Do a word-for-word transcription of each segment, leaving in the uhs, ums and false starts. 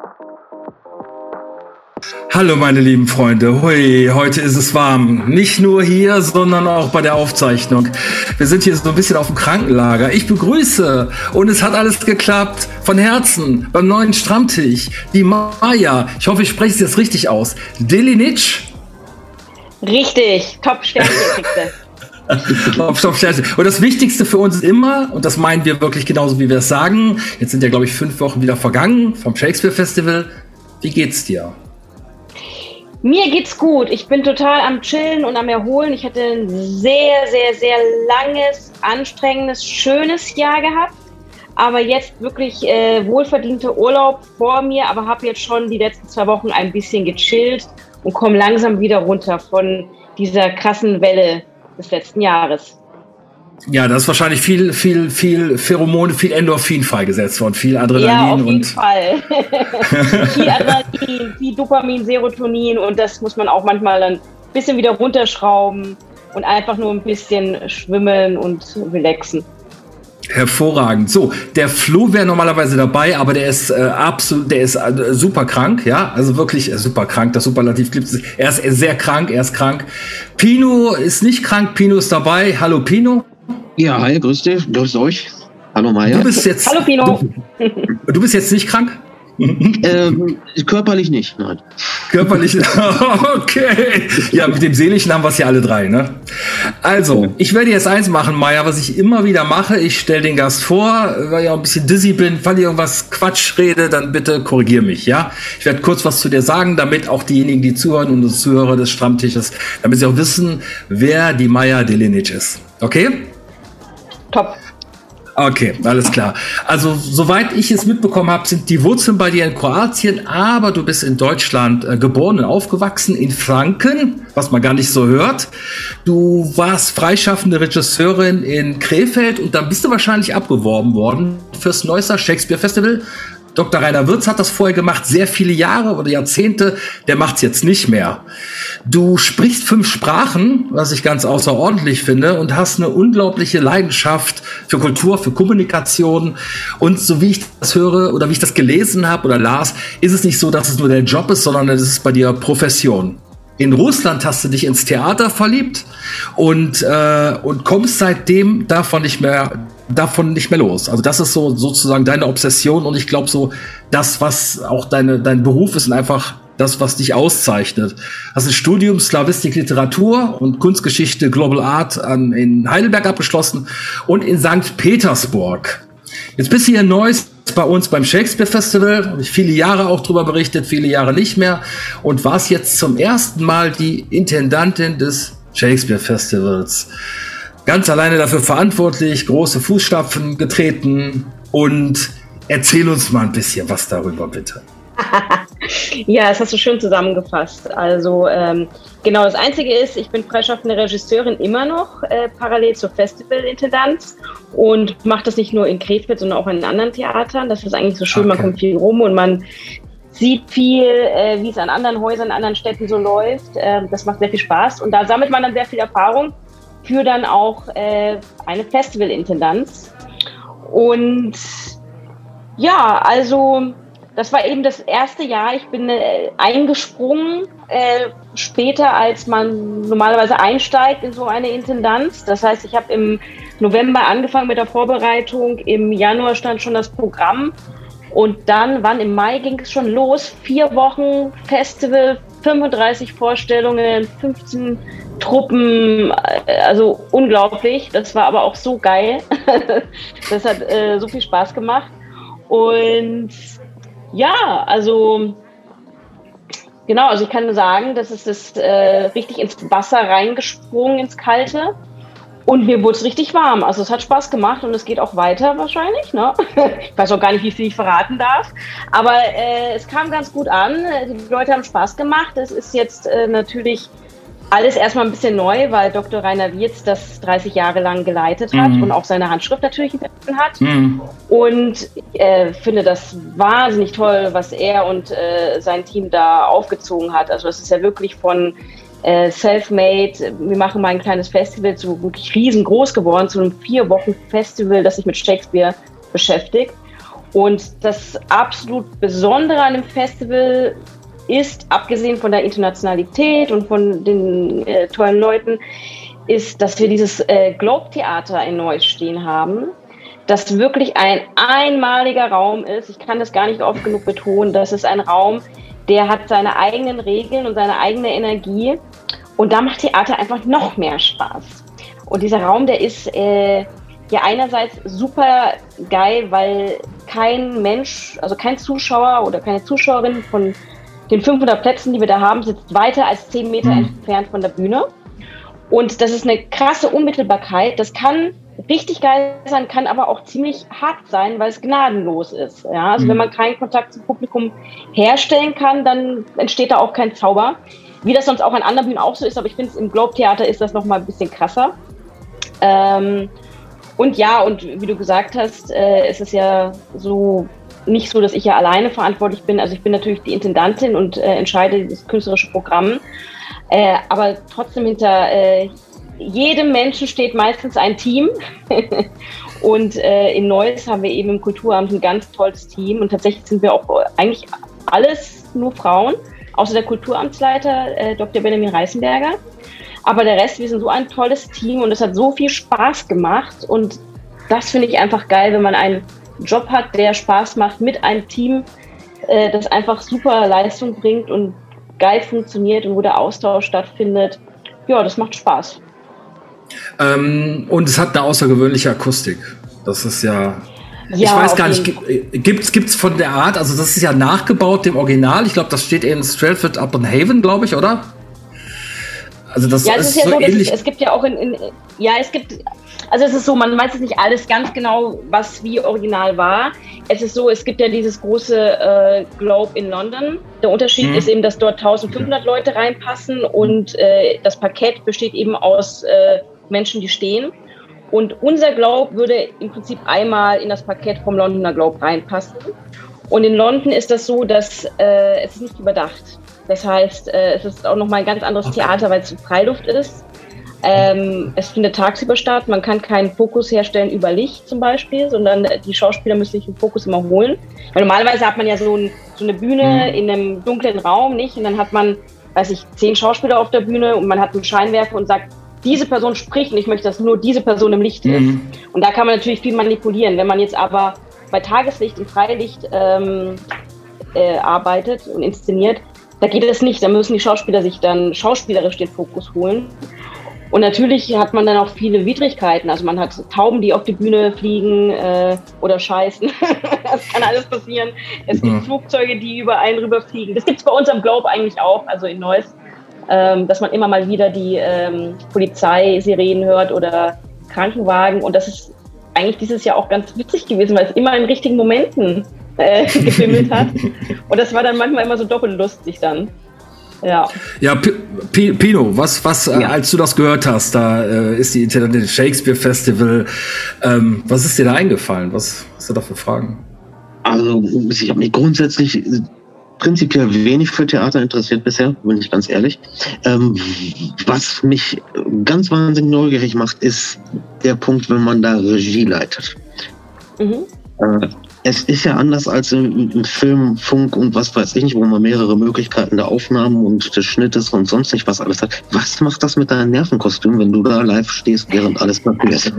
Hallo meine lieben Freunde, hui, heute ist es warm. Nicht nur hier, sondern auch bei der Aufzeichnung. Wir sind hier so ein bisschen auf dem Krankenlager. Ich begrüße, und es hat alles geklappt, von Herzen, beim neuen Stammtisch, die Maja, ich hoffe, ich spreche es jetzt richtig aus, Delinic. Richtig, Top-Sternchen kriegst Top, top, Sternchen. Und das Wichtigste für uns ist immer, und das meinen wir wirklich genauso, wie wir es sagen, jetzt sind ja, glaube ich, fünf Wochen wieder vergangen vom Shakespeare Festival. Wie geht's dir? Mir geht's gut. Ich bin total am Chillen und am Erholen. Ich hatte ein sehr, sehr, sehr langes, anstrengendes, schönes Jahr gehabt. Aber jetzt wirklich äh, wohlverdiente Urlaub vor mir, aber habe jetzt schon die letzten zwei Wochen ein bisschen gechillt und komme langsam wieder runter von dieser krassen Welle des letzten Jahres. Ja, da ist wahrscheinlich viel, viel, viel Pheromone, viel Endorphin freigesetzt worden, viel Adrenalin. Ja, auf jeden und Fall. Viel Adrenalin, viel Dopamin, Serotonin, und das muss man auch manchmal dann ein bisschen wieder runterschrauben und einfach nur ein bisschen schwimmen und relaxen. Hervorragend. So, der Flo wäre normalerweise dabei, aber der ist äh, absolut, der ist äh, super krank, ja, also wirklich äh, super krank. Das Superlativ gibt es. Er ist sehr krank, er ist krank. Pino ist nicht krank, Pino ist dabei. Hallo Pino. Ja, hi, grüß dich, grüß euch. Hallo Maja. Du bist jetzt, Hallo Pino. Du, du bist jetzt nicht krank? ähm, körperlich nicht, nein. Körperlich, okay. Ja, mit dem Seelischen haben wir es ja alle drei, ne? Also, ich werde jetzt eins machen, Maja, was ich immer wieder mache. Ich stelle den Gast vor, weil ich auch ein bisschen dizzy bin. Falls ich irgendwas Quatsch rede, dann bitte korrigier mich, ja? Ich werde kurz was zu dir sagen, damit auch diejenigen, die zuhören und die Zuhörer des Stammtisches, damit sie auch wissen, wer die Maja Delinic ist. Okay? Top. Okay, alles klar. Also, soweit ich es mitbekommen habe, sind die Wurzeln bei dir in Kroatien, aber du bist in Deutschland äh, geboren und aufgewachsen, in Franken, was man gar nicht so hört. Du warst freischaffende Regisseurin in Krefeld und dann bist du wahrscheinlich abgeworben worden fürs Neusser Shakespeare Festival. Doktor Rainer Wirz hat das vorher gemacht, sehr viele Jahre oder Jahrzehnte, der macht's jetzt nicht mehr. Du sprichst fünf Sprachen, was ich ganz außerordentlich finde, und hast eine unglaubliche Leidenschaft für Kultur, für Kommunikation. Und so wie ich das höre oder wie ich das gelesen habe oder las, ist es nicht so, dass es nur der Job ist, sondern es ist bei dir Profession. In Russland hast du dich ins Theater verliebt und, äh, und kommst seitdem davon nicht mehr davon nicht mehr los. Also das ist so sozusagen deine Obsession, und ich glaube so, das, was auch deine, dein Beruf ist, und einfach das, was dich auszeichnet. Hast ein Studium Slawistik, Literatur und Kunstgeschichte Global Art an, in Heidelberg abgeschlossen und in Sankt Petersburg. Jetzt bist du hier in Neuss bei uns beim Shakespeare Festival, habe ich viele Jahre auch drüber berichtet, viele Jahre nicht mehr, und warst jetzt zum ersten Mal die Intendantin des Shakespeare Festivals. Ganz alleine dafür verantwortlich, große Fußstapfen getreten, und erzähl uns mal ein bisschen was darüber, bitte. Ja, das hast du schön zusammengefasst. Also ähm, genau, das Einzige ist, ich bin freischaffende Regisseurin immer noch, äh, parallel zur Festivalintendanz, und mache das nicht nur in Krefeld, sondern auch in anderen Theatern. Das ist eigentlich so schön, okay. Man kommt viel rum und man sieht viel, äh, wie es an anderen Häusern, in anderen Städten so läuft. Äh, das macht sehr viel Spaß, und da sammelt man dann sehr viel Erfahrung für dann auch äh, eine Festivalintendanz. Und ja, also das war eben das erste Jahr. Ich bin äh, eingesprungen, äh, später als man normalerweise einsteigt in so eine Intendanz. Das heißt, ich habe im November angefangen mit der Vorbereitung, im Januar stand schon das Programm, und dann, wann im Mai ging es schon los, vier Wochen Festival, fünfunddreißig Vorstellungen, fünfzehn Truppen, also unglaublich. Das war aber auch so geil. Das hat äh, so viel Spaß gemacht. Und ja, also genau, also ich kann nur sagen, das ist das äh, richtig ins Wasser reingesprungen, ins Kalte. Und mir wurde es richtig warm. Also es hat Spaß gemacht, und es geht auch weiter wahrscheinlich. Ne? Ich weiß auch gar nicht, wie viel ich verraten darf. Aber äh, es kam ganz gut an. Die Leute haben Spaß gemacht. Es ist jetzt äh, natürlich alles erstmal ein bisschen neu, weil Doktor Rainer Wirz das dreißig Jahre lang geleitet hat, mhm. und auch seine Handschrift natürlich hinterlassen hat. Mhm. Und ich äh, finde das wahnsinnig toll, was er und äh, sein Team da aufgezogen hat. Also das ist ja wirklich von äh, Self-Made, wir machen mal ein kleines Festival, zu wirklich riesengroß geworden, zu einem vier Wochen Festival, das sich mit Shakespeare beschäftigt. Und das absolut Besondere an dem Festival ist, abgesehen von der Internationalität und von den äh, tollen Leuten, ist, dass wir dieses äh, Globe-Theater in Neuss stehen haben, das wirklich ein einmaliger Raum ist. Ich kann das gar nicht oft genug betonen. Das ist ein Raum, der hat seine eigenen Regeln und seine eigene Energie. Und da macht Theater einfach noch mehr Spaß. Und dieser Raum, der ist äh, ja einerseits super geil, weil kein Mensch, also kein Zuschauer oder keine Zuschauerin von den fünfhundert Plätzen, die wir da haben, sitzt weiter als zehn Meter mhm. entfernt von der Bühne. Und das ist eine krasse Unmittelbarkeit. Das kann richtig geil sein, kann aber auch ziemlich hart sein, weil es gnadenlos ist. Ja? Also mhm. wenn man keinen Kontakt zum Publikum herstellen kann, dann entsteht da auch kein Zauber. Wie das sonst auch an anderen Bühnen auch so ist, aber ich finde, im Globe-Theater ist das nochmal ein bisschen krasser. Ähm, und ja, und wie du gesagt hast, äh, es ist ja so nicht so, dass ich ja alleine verantwortlich bin. Also ich bin natürlich die Intendantin und äh, entscheide das künstlerische Programm. Äh, aber trotzdem hinter äh, jedem Menschen steht meistens ein Team. Und äh, in Neuss haben wir eben im Kulturamt ein ganz tolles Team. Und tatsächlich sind wir auch eigentlich alles nur Frauen, außer der Kulturamtsleiter, äh, Doktor Benjamin Reißenberger. Aber der Rest, wir sind so ein tolles Team und es hat so viel Spaß gemacht. Und das finde ich einfach geil, wenn man einen Job hat, der Spaß macht mit einem Team, äh, das einfach super Leistung bringt und geil funktioniert und wo der Austausch stattfindet. Ja, das macht Spaß. Ähm, und es hat eine außergewöhnliche Akustik. Das ist ja... Ja, ich weiß gar nicht, gibt's gibt's von der Art, also das ist ja nachgebaut dem Original. Ich glaube, das steht in Stratford upon Avon, glaube ich, oder? Also das ja, es ist, ist ja so so, ähnlich. Es, es gibt ja auch in, in, ja, es gibt, also es ist so, man weiß jetzt nicht alles ganz genau, was wie original war. Es ist so, es gibt ja dieses große äh, Globe in London. Der Unterschied hm. ist eben, dass dort eintausendfünfhundert Leute reinpassen und äh, das Parkett besteht eben aus äh, Menschen, die stehen. Und unser Globe würde im Prinzip einmal in das Parkett vom Londoner Globe reinpassen. Und in London ist das so, dass äh, es ist nicht überdacht. Das heißt, äh, es ist auch nochmal ein ganz anderes okay. Theater, weil es Freiluft ist. Ähm, es findet tagsüber statt. Man kann keinen Fokus herstellen über Licht zum Beispiel, sondern die Schauspieler müssen sich den Fokus immer holen. Weil normalerweise hat man ja so, ein, so eine Bühne mhm. in einem dunklen Raum, nicht? Und dann hat man, weiß ich, zehn Schauspieler auf der Bühne und man hat einen Scheinwerfer und sagt, diese Person spricht und ich möchte, dass nur diese Person im Licht ist. Mhm. Und da kann man natürlich viel manipulieren. Wenn man jetzt aber bei Tageslicht im Freilicht ähm, äh, arbeitet und inszeniert, da geht es nicht. Da müssen die Schauspieler sich dann schauspielerisch den Fokus holen. Und natürlich hat man dann auch viele Widrigkeiten. Also man hat Tauben, die auf die Bühne fliegen äh, oder scheißen. Das kann alles passieren. Es gibt ja. Flugzeuge, die über einen rüberfliegen. Das gibt es bei uns am Globe eigentlich auch, also in Neuss. Ähm, dass man immer mal wieder die ähm, Polizeisirenen hört oder Krankenwagen. Und das ist eigentlich dieses Jahr auch ganz witzig gewesen, weil es immer in richtigen Momenten äh, gefimmelt hat. Und das war dann manchmal immer so doppelt lustig dann. Ja, ja P- P- Pino, was, was ja. äh, als du das gehört hast, da äh, ist die International Shakespeare Festival. Ähm, was ist dir da eingefallen? Was hast du da für Fragen? Also, ich habe mich grundsätzlich prinzipiell wenig für Theater interessiert bisher, bin ich ganz ehrlich. Ähm, was mich ganz wahnsinnig neugierig macht, ist der Punkt, wenn man da Regie leitet. Mhm. Äh, es ist ja anders als im, im Film, Funk und was weiß ich nicht, wo man mehrere Möglichkeiten der Aufnahmen und des Schnittes und sonst nicht was alles hat. Was macht das mit deinem Nervenkostüm, wenn du da live stehst, während alles passiert?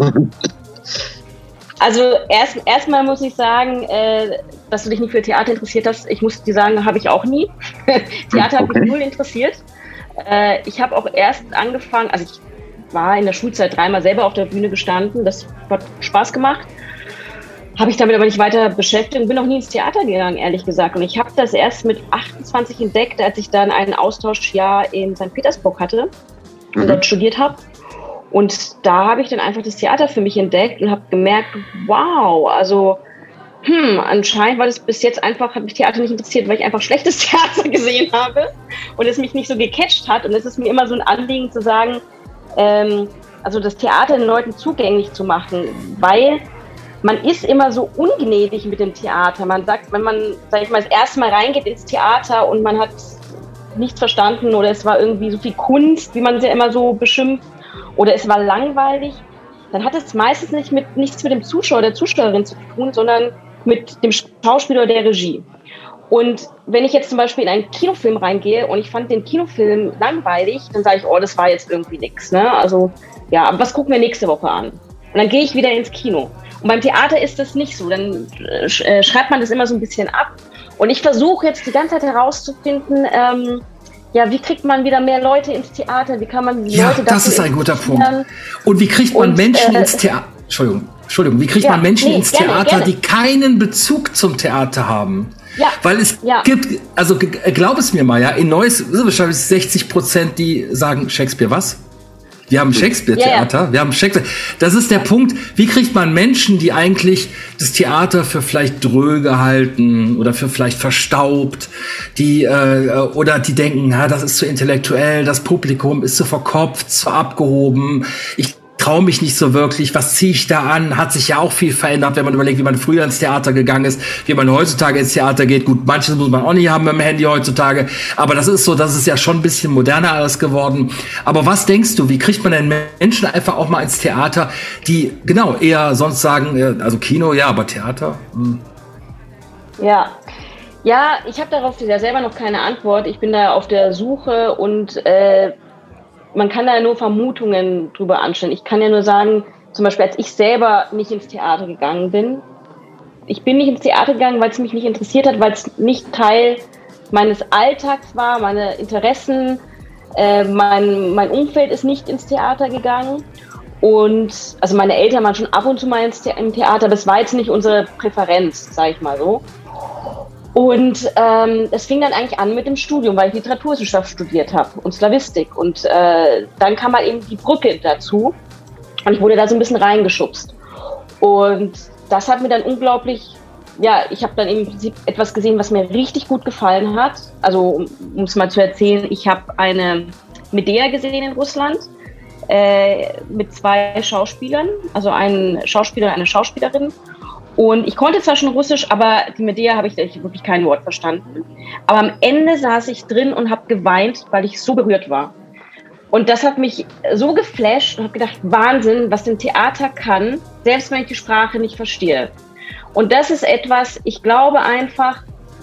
Also erst erstmal muss ich sagen, äh, dass du dich nicht für Theater interessiert hast. Ich muss dir sagen, habe ich auch nie. Theater hat okay. mich null interessiert. Äh, ich habe auch erst angefangen, also ich war in der Schulzeit dreimal selber auf der Bühne gestanden. Das hat Spaß gemacht. Habe ich damit aber nicht weiter beschäftigt und bin auch nie ins Theater gegangen, ehrlich gesagt. Und ich habe das erst mit achtundzwanzig entdeckt, als ich dann ein Austauschjahr in Sankt Petersburg hatte und mhm. dort studiert habe. Und da habe ich dann einfach das Theater für mich entdeckt und habe gemerkt, wow, also hm, anscheinend war das bis jetzt einfach, hat mich Theater nicht interessiert, weil ich einfach schlechtes Theater gesehen habe und es mich nicht so gecatcht hat. Und es ist mir immer so ein Anliegen zu sagen, ähm, also das Theater den Leuten zugänglich zu machen, weil man ist immer so ungnädig mit dem Theater. Man sagt, wenn man, sag ich mal, das erste Mal reingeht ins Theater und man hat nichts verstanden oder es war irgendwie so viel Kunst, wie man es ja immer so beschimpft, oder es war langweilig, dann hat es meistens nicht mit, nichts mit dem Zuschauer, der Zuschauerin zu tun, sondern mit dem Schauspieler oder der Regie. Und wenn ich jetzt zum Beispiel in einen Kinofilm reingehe und ich fand den Kinofilm langweilig, dann sage ich, oh, das war jetzt irgendwie nix. Ne? Also, ja, aber was gucken wir nächste Woche an? Und dann gehe ich wieder ins Kino. Und beim Theater ist das nicht so. Dann äh, schreibt man das immer so ein bisschen ab. Und ich versuche jetzt die ganze Zeit herauszufinden, ähm, ja, wie kriegt man wieder mehr Leute ins Theater? Wie kann man die ja, Leute das ist ein guter Punkt. Und wie kriegt man und, Menschen äh, ins Theater? Entschuldigung, Entschuldigung, wie kriegt ja, man Menschen nee, ins gerne, Theater, gerne. die keinen Bezug zum Theater haben? Ja, Weil es ja. gibt, also glaub es mir mal, ja, in Neuss sind wahrscheinlich sechzig Prozent, die sagen Shakespeare, was? Wir haben Shakespeare-Theater, ja, ja. wir haben Shakespeare. Das ist der Punkt, wie kriegt man Menschen, die eigentlich das Theater für vielleicht dröge halten oder für vielleicht verstaubt, die äh, oder die denken, na, das ist zu intellektuell, das Publikum ist zu verkopft, zu abgehoben, ich traue mich nicht so wirklich, was ziehe ich da an? Hat sich ja auch viel verändert, wenn man überlegt, wie man früher ins Theater gegangen ist, wie man heutzutage ins Theater geht. Gut, manches muss man auch nicht haben mit dem Handy heutzutage, aber das ist so, das ist ja schon ein bisschen moderner alles geworden. Aber was denkst du, wie kriegt man denn Menschen einfach auch mal ins Theater, die genau eher sonst sagen, also Kino, ja, aber Theater? Hm. Ja, ja, ich habe darauf ja selber noch keine Antwort. Ich bin da auf der Suche und äh, man kann da nur Vermutungen drüber anstellen. Ich kann ja nur sagen, zum Beispiel, als ich selber nicht ins Theater gegangen bin, ich bin nicht ins Theater gegangen, weil es mich nicht interessiert hat, weil es nicht Teil meines Alltags war, meine Interessen, äh, mein, mein Umfeld ist nicht ins Theater gegangen. Und also meine Eltern waren schon ab und zu mal ins The- im Theater, aber das war jetzt nicht unsere Präferenz, sage ich mal so. Und ähm, es fing dann eigentlich an mit dem Studium, weil ich Literaturwissenschaft studiert habe und Slawistik. Und äh, dann kam halt eben die Brücke dazu und ich wurde da so ein bisschen reingeschubst. Und das hat mir dann unglaublich, ja, ich habe dann im Prinzip etwas gesehen, was mir richtig gut gefallen hat. Also um es mal zu erzählen, ich habe eine Medea gesehen in Russland äh, mit zwei Schauspielern, also einen Schauspieler und eine Schauspielerin. Und ich konnte zwar schon Russisch, aber die Medea habe ich wirklich kein Wort verstanden. Aber am Ende saß ich drin und habe geweint, weil ich so berührt war. Und das hat mich so geflasht und habe gedacht, Wahnsinn, was ein Theater kann, selbst wenn ich die Sprache nicht verstehe. Und das ist etwas, ich glaube einfach,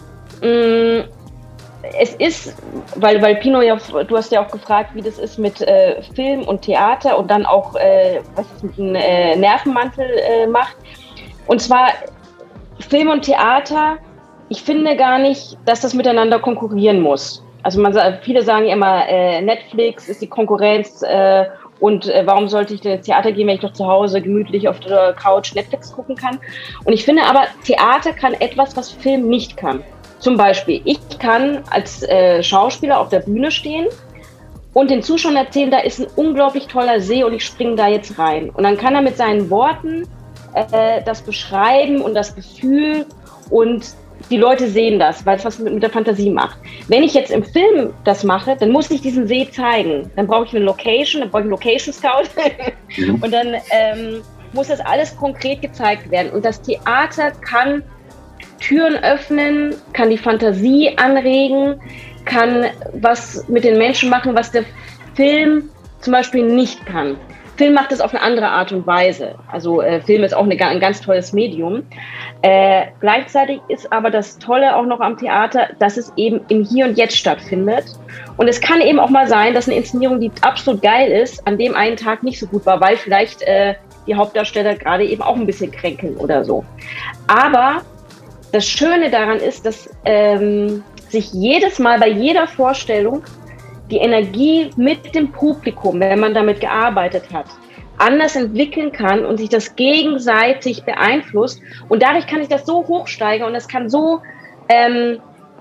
mh, es ist, weil, weil Pino, ja, du hast ja auch gefragt, wie das ist mit äh, Film und Theater und dann auch, äh, was es mit dem äh, Nervenmantel äh, macht. Und zwar Film und Theater, ich finde gar nicht, dass das miteinander konkurrieren muss. Also man sagt, viele sagen immer, äh, Netflix ist die Konkurrenz äh, und äh, warum sollte ich denn ins Theater gehen, wenn ich doch zu Hause gemütlich auf der Couch Netflix gucken kann. Und ich finde aber, Theater kann etwas, was Film nicht kann. Zum Beispiel, ich kann als äh, Schauspieler auf der Bühne stehen und den Zuschauern erzählen, da ist ein unglaublich toller See und ich springe da jetzt rein. Und dann kann er mit seinen Worten äh, das beschreiben und das Gefühl und die Leute sehen das, weil es was mit, mit der Fantasie macht. Wenn ich jetzt im Film das mache, dann muss ich diesen See zeigen. Dann brauche ich eine Location, dann brauche ich einen Location Scout und dann ähm, muss das alles konkret gezeigt werden. Und das Theater kann Türen öffnen, kann die Fantasie anregen, kann was mit den Menschen machen, was der Film zum Beispiel nicht kann. Film macht es auf eine andere Art und Weise. Also äh, Film ist auch eine, ein ganz tolles Medium. Äh, gleichzeitig ist aber das Tolle auch noch am Theater, dass es eben im Hier und Jetzt stattfindet. Und es kann eben auch mal sein, dass eine Inszenierung, die absolut geil ist, an dem einen Tag nicht so gut war, weil vielleicht äh, die Hauptdarsteller gerade eben auch ein bisschen kränkeln oder so. Aber das Schöne daran ist, dass ähm, sich jedes Mal bei jeder Vorstellung die Energie mit dem Publikum, wenn man damit gearbeitet hat, anders entwickeln kann und sich das gegenseitig beeinflusst. Und dadurch kann ich das so hochsteigern und das kann so, ähm,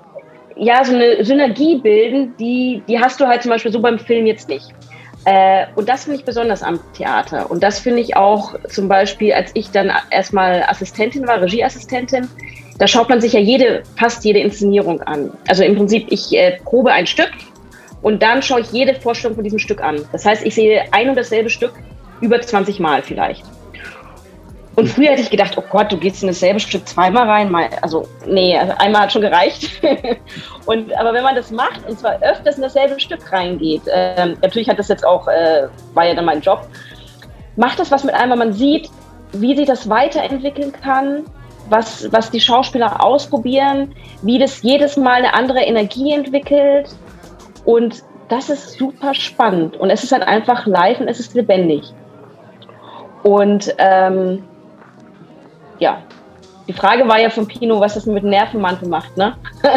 ja, so eine Synergie bilden, die, die hast du halt zum Beispiel so beim Film jetzt nicht. Äh, und das finde ich besonders am Theater. Und das finde ich auch zum Beispiel, als ich dann erstmal Assistentin war, Regieassistentin, da schaut man sich ja jede, fast jede Inszenierung an. Also im Prinzip, ich äh, probe ein Stück, und dann schaue ich jede Vorstellung von diesem Stück an. Das heißt, ich sehe ein und dasselbe Stück über zwanzig Mal vielleicht. Und früher hätte ich gedacht, oh Gott, du gehst in dasselbe Stück zweimal rein. Also nee, also einmal hat schon gereicht. und, aber wenn man das macht und zwar öfters in dasselbe Stück reingeht, äh, natürlich hat das jetzt auch, äh, war ja dann mein Job, macht das was mit einem, weil man sieht, wie sich das weiterentwickeln kann, was, was die Schauspieler ausprobieren, wie das jedes Mal eine andere Energie entwickelt. Und das ist super spannend. Und es ist halt einfach live und es ist lebendig. Und ähm, ja, die Frage war ja von Pino, was das mit dem Nervenmantel macht, ne?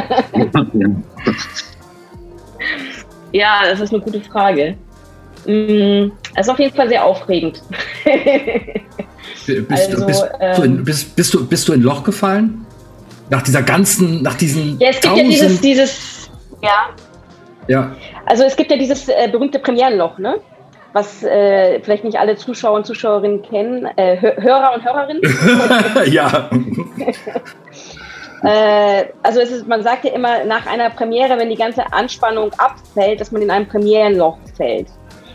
Ja, das ist eine gute Frage. Es ist auf jeden Fall sehr aufregend. Bist, also, bist, ähm, du in, bist, bist, du, bist du in ein Loch gefallen? Nach dieser ganzen, nach diesen Ja, es gibt ja dieses, dieses, ja. Ja. Also es gibt ja dieses äh, berühmte Premierenloch, ne? Was äh, vielleicht nicht alle Zuschauer und Zuschauerinnen kennen, äh, Hörer und Hörerinnen. Ja. äh, also es ist, man sagt ja immer nach einer Premiere, wenn die ganze Anspannung abfällt, dass man in einem Premierenloch fällt.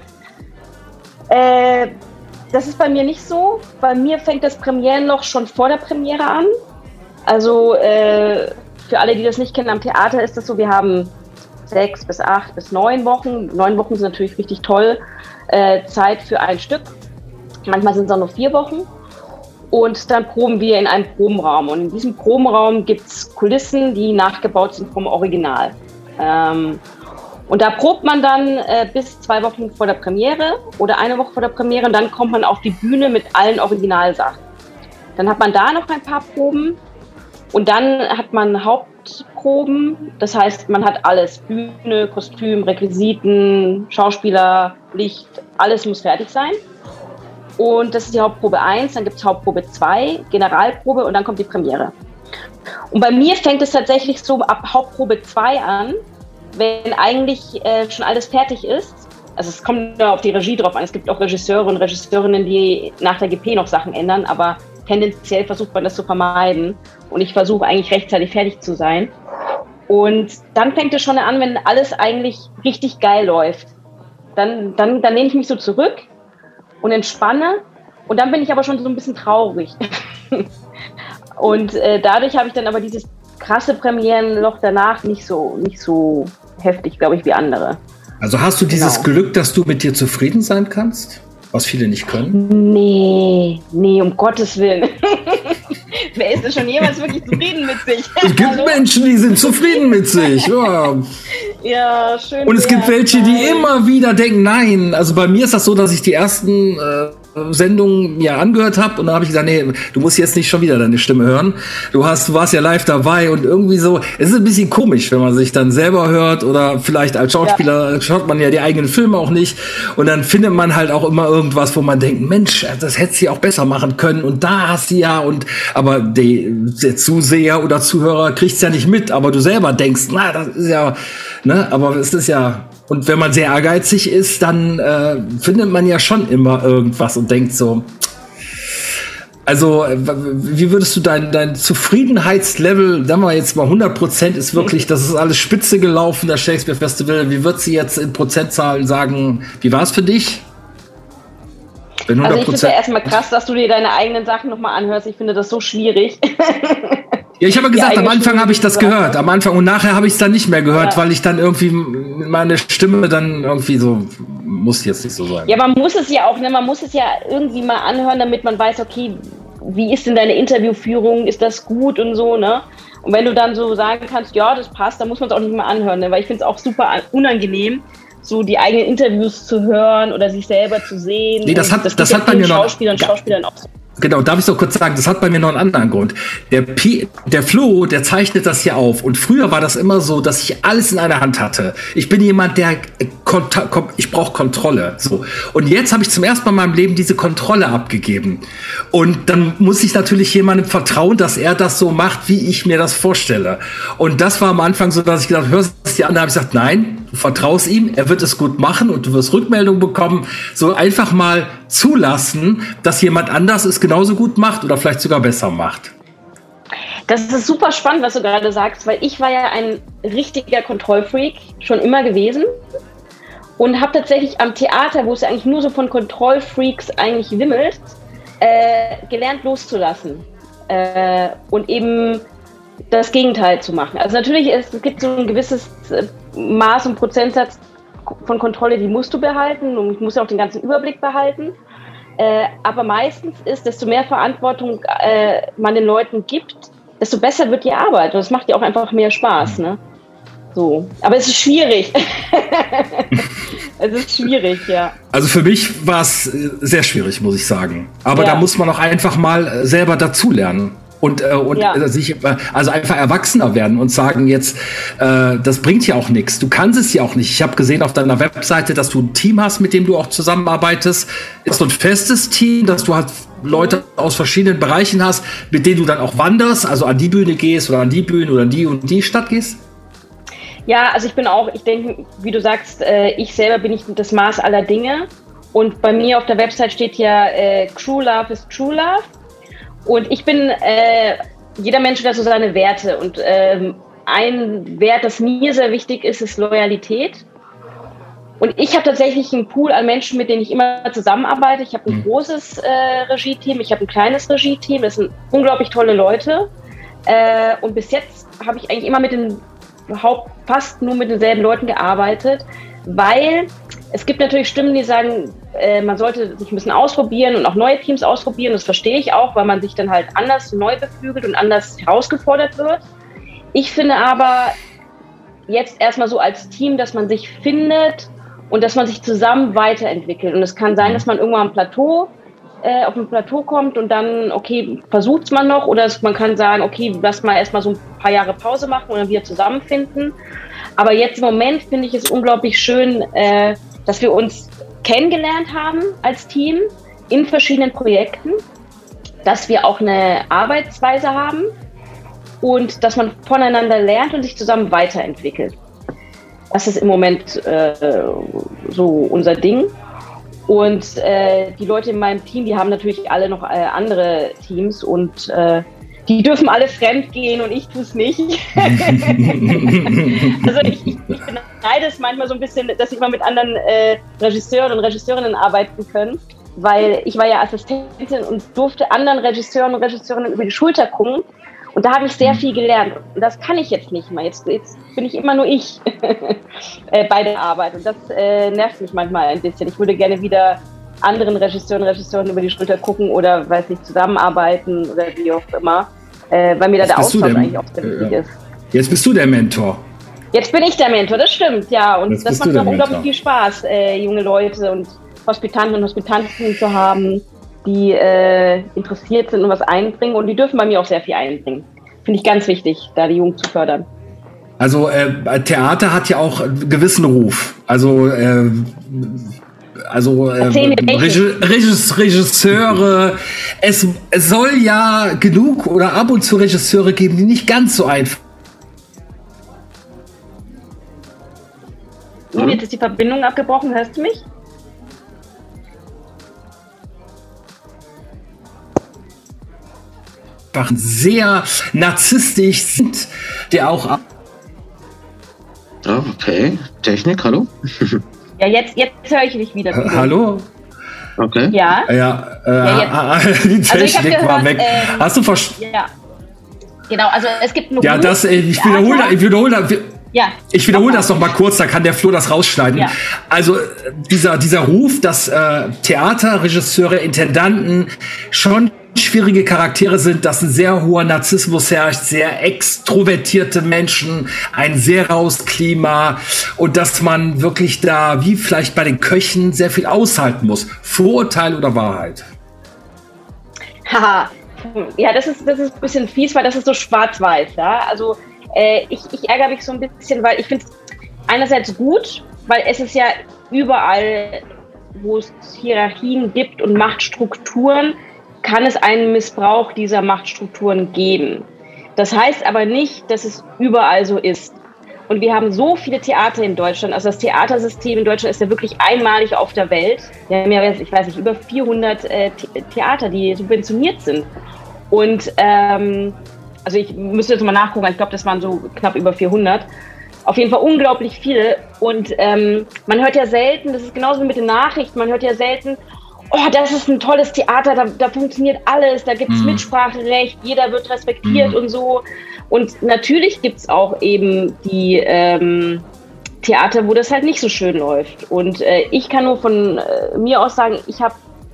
Äh, das ist bei mir nicht so. Bei mir fängt das Premierenloch schon vor der Premiere an. Also äh, für alle, die das nicht kennen, am Theater ist das so, wir haben sechs bis acht bis neun Wochen. Neun Wochen sind natürlich richtig toll. Äh, Zeit für ein Stück. Manchmal sind es auch nur vier Wochen. Und dann proben wir in einem Probenraum. Und in diesem Probenraum gibt es Kulissen, die nachgebaut sind vom Original. Ähm, und da probt man dann äh, bis zwei Wochen vor der Premiere oder eine Woche vor der Premiere. Und dann kommt man auf die Bühne mit allen Originalsachen. Dann hat man da noch ein paar Proben. Und dann hat man Hauptproben, das heißt, man hat alles, Bühne, Kostüm, Requisiten, Schauspieler, Licht, alles muss fertig sein. Und das ist die Hauptprobe eins, dann gibt es Hauptprobe zwei, Generalprobe und dann kommt die Premiere. Und bei mir fängt es tatsächlich so ab Hauptprobe zwei an, wenn eigentlich äh, schon alles fertig ist. Also es kommt ja auf die Regie drauf an, es gibt auch Regisseure und Regisseurinnen, die nach der G P noch Sachen ändern, aber tendenziell versucht man das zu vermeiden. Und ich versuche eigentlich rechtzeitig fertig zu sein. Und dann fängt es schon an, wenn alles eigentlich richtig geil läuft. Dann, dann, dann lehne ich mich so zurück und entspanne. Und dann bin ich aber schon so ein bisschen traurig. Und äh, dadurch habe ich dann aber dieses krasse Premierenloch danach nicht so, nicht so heftig, glaube ich, wie andere. Also hast du dieses Genau. Glück, dass du mit dir zufrieden sein kannst? Was viele nicht können? Nee, nee, um Gottes Willen. Wer ist denn schon jemals wirklich zufrieden mit sich? Es gibt Hallo? Menschen, die sind zufrieden mit sich. Ja. Ja, schön. Und es gibt wär's, welche, die nein. immer wieder denken, nein. Also bei mir ist das so, dass ich die ersten äh, Sendungen mir angehört habe und dann habe ich gesagt, nee, du musst jetzt nicht schon wieder deine Stimme hören. Du hast, du warst ja live dabei und irgendwie so, es ist ein bisschen komisch, wenn man sich dann selber hört oder vielleicht als Schauspieler ja. schaut man ja die eigenen Filme auch nicht und dann findet man halt auch immer irgendwas, wo man denkt, Mensch, das hätte sie auch besser machen können und da hast sie ja und aber die, der Zuseher oder Zuhörer kriegt's ja nicht mit, aber du selber denkst, na, das ist ja, ne, aber es ist ja. Und wenn man sehr ehrgeizig ist, dann äh, findet man ja schon immer irgendwas und denkt so. Also, wie würdest du dein, dein Zufriedenheitslevel, sagen wir jetzt mal hundert Prozent ist wirklich, das ist alles spitze gelaufen, das Shakespeare Festival. Wie würdest du jetzt in Prozentzahlen sagen, wie war es für dich? Wenn also ich finde es ja erstmal krass, dass du dir deine eigenen Sachen nochmal anhörst. Ich finde das so schwierig. Ja, ich habe gesagt, am Anfang habe ich das gehört, am Anfang und nachher habe ich es dann nicht mehr gehört, ja. weil ich dann irgendwie meine Stimme dann irgendwie so, muss jetzt nicht so sein. Ja, man muss es ja auch, ne, man muss es ja irgendwie mal anhören, damit man weiß, okay, wie ist denn deine Interviewführung, ist das gut und so, ne? Und wenn du dann so sagen kannst, ja, das passt, dann muss man es auch nicht mal anhören, ne? Weil ich finde es auch super unangenehm, so die eigenen Interviews zu hören oder sich selber zu sehen. Nee, das hat, das, das hat bei mir noch... Schauspielern und Schauspielern auch so. Genau, darf ich so kurz sagen, das hat bei mir noch einen anderen Grund. Der, P, der Flo, der zeichnet das hier auf. Und früher war das immer so, dass ich alles in einer Hand hatte. Ich bin jemand, der, ich brauche Kontrolle. So. Und jetzt habe ich zum ersten Mal in meinem Leben diese Kontrolle abgegeben. Und dann muss ich natürlich jemandem vertrauen, dass er das so macht, wie ich mir das vorstelle. Und das war am Anfang so, dass ich gesagt habe, hörst du dir an? Da habe ich gesagt, nein, du vertraust ihm, er wird es gut machen und du wirst Rückmeldung bekommen. So einfach mal zulassen, dass jemand anders es genauso gut macht oder vielleicht sogar besser macht. Das ist super spannend, was du gerade sagst, weil ich war ja ein richtiger Kontrollfreak, schon immer gewesen und habe tatsächlich am Theater, wo es eigentlich nur so von Kontrollfreaks eigentlich wimmelt, äh, gelernt loszulassen äh, und eben das Gegenteil zu machen. Also natürlich, es gibt so ein gewisses Maß und Prozentsatz von Kontrolle, die musst du behalten und ich muss ja auch den ganzen Überblick behalten. Äh, aber meistens ist, desto mehr Verantwortung äh, man den Leuten gibt, desto besser wird die Arbeit. Und es macht ja auch einfach mehr Spaß. Ne? So. Aber es ist schwierig. Es ist schwierig, ja. Also für mich war es sehr schwierig, muss ich sagen. Aber ja. Da muss man auch einfach mal selber dazulernen. Und, äh, und ja. sich, also einfach erwachsener werden und sagen jetzt, äh, das bringt ja auch nichts. Du kannst es ja auch nicht. Ich habe gesehen auf deiner Webseite, dass du ein Team hast, mit dem du auch zusammenarbeitest. Ist so ein festes Team, dass du halt Leute aus verschiedenen Bereichen hast, mit denen du dann auch wanderst, also an die Bühne gehst oder an die Bühne oder an die und die Stadt gehst? Ja, also ich bin auch, ich denke, wie du sagst, äh, ich selber bin nicht das Maß aller Dinge. Und bei mir auf der Website steht ja, äh, True Love is True Love. Und ich bin, äh, jeder Mensch hat so seine Werte. Und ähm, ein Wert, das mir sehr wichtig ist, ist Loyalität. Und ich habe tatsächlich einen Pool an Menschen, mit denen ich immer zusammenarbeite. Ich habe ein großes äh, Regie-Team, ich habe ein kleines Regie-Team. Das sind unglaublich tolle Leute. Äh, und bis jetzt habe ich eigentlich immer mit den, Haupt, fast nur mit denselben Leuten gearbeitet, weil es gibt natürlich Stimmen, die sagen, äh, man sollte sich ein bisschen ausprobieren und auch neue Teams ausprobieren. Das verstehe ich auch, weil man sich dann halt anders neu beflügelt und anders herausgefordert wird. Ich finde aber jetzt erstmal so als Team, dass man sich findet und dass man sich zusammen weiterentwickelt. Und es kann sein, dass man irgendwann am Plateau, äh, auf ein Plateau kommt und dann, okay, versucht es man noch. Oder es, man kann sagen, okay, lass mal erstmal so ein paar Jahre Pause machen und dann wieder zusammenfinden. Aber jetzt im Moment finde ich es unglaublich schön, äh, dass wir uns kennengelernt haben als Team in verschiedenen Projekten, dass wir auch eine Arbeitsweise haben und dass man voneinander lernt und sich zusammen weiterentwickelt. Das ist im Moment äh, so unser Ding. Und äh, die Leute in meinem Team, die haben natürlich alle noch äh, andere Teams und äh, die dürfen alle fremd gehen und ich tue es nicht. Also ich, ich, ich beneide es manchmal so ein bisschen, dass ich mal mit anderen äh, Regisseuren und Regisseurinnen arbeiten können, weil ich war ja Assistentin und durfte anderen Regisseuren und Regisseurinnen über die Schulter gucken. Und da habe ich sehr viel gelernt. Und das kann ich jetzt nicht mehr. Jetzt, jetzt bin ich immer nur ich äh, bei der Arbeit. Und das äh, nervt mich manchmal ein bisschen. Ich würde gerne wieder anderen Regisseuren und Regisseuren über die Schulter gucken oder, weiß nicht, zusammenarbeiten oder wie auch immer. Äh, weil mir da der Austausch der, eigentlich auch sehr wichtig ja. ist. Jetzt bist du der Mentor. Jetzt bin ich der Mentor, das stimmt, ja. Und jetzt das macht auch unglaublich viel Spaß, äh, junge Leute und Hospitanten und Hospitanten zu haben, die äh, interessiert sind und was einbringen. Und die dürfen bei mir auch sehr viel einbringen. Finde ich ganz wichtig, da die Jungen zu fördern. Also äh, Theater hat ja auch einen gewissen Ruf. Also äh, Also äh, Regis, Regisseure, es, es soll ja genug oder ab und zu Regisseure geben, die nicht ganz so einfach. Hm? Jetzt ist die Verbindung abgebrochen, hörst du mich? Sehr narzisstisch sind, der auch. Okay, Technik, hallo? Ja, jetzt, jetzt höre ich dich wieder. Äh, hallo? Okay. Ja. Ja, äh, ja die Technik also gehört, war weg. Ähm, Hast du verstanden? Ja. Genau, also es gibt nur. Ja, das, ich wiederhole, ich wiederhole, ja. ich wiederhole das noch mal kurz, da kann der Flo das rausschneiden. Ja. Also dieser, dieser Ruf, dass äh, Theaterregisseure, Intendanten schon schwierige Charaktere sind, dass ein sehr hoher Narzissmus herrscht, sehr extrovertierte Menschen, ein sehr raues Klima und dass man wirklich da, wie vielleicht bei den Köchen, sehr viel aushalten muss. Vorurteil oder Wahrheit? Haha, ja, das ist, das ist ein bisschen fies, weil das ist so schwarz-weiß. Ja? Also äh, ich, ich ärgere mich so ein bisschen, weil ich finde es einerseits gut, weil es ist ja überall, wo es Hierarchien gibt und Machtstrukturen, kann es einen Missbrauch dieser Machtstrukturen geben. Das heißt aber nicht, dass es überall so ist. Und wir haben so viele Theater in Deutschland, also das Theatersystem in Deutschland ist ja wirklich einmalig auf der Welt. Wir haben ja, ich weiß nicht, über vierhundert äh, Theater, die subventioniert sind. Und ähm, also ich müsste jetzt mal nachgucken, ich glaube, das waren so knapp über vierhundert. Auf jeden Fall unglaublich viele. Und ähm, man hört ja selten, das ist genauso wie mit den Nachrichten, man hört ja selten, oh, das ist ein tolles Theater, da, da funktioniert alles, da gibt es mhm. Mitspracherecht, jeder wird respektiert mhm. und so. Und natürlich gibt es auch eben die ähm, Theater, wo das halt nicht so schön läuft. Und äh, ich kann nur von äh, mir aus sagen, ich habe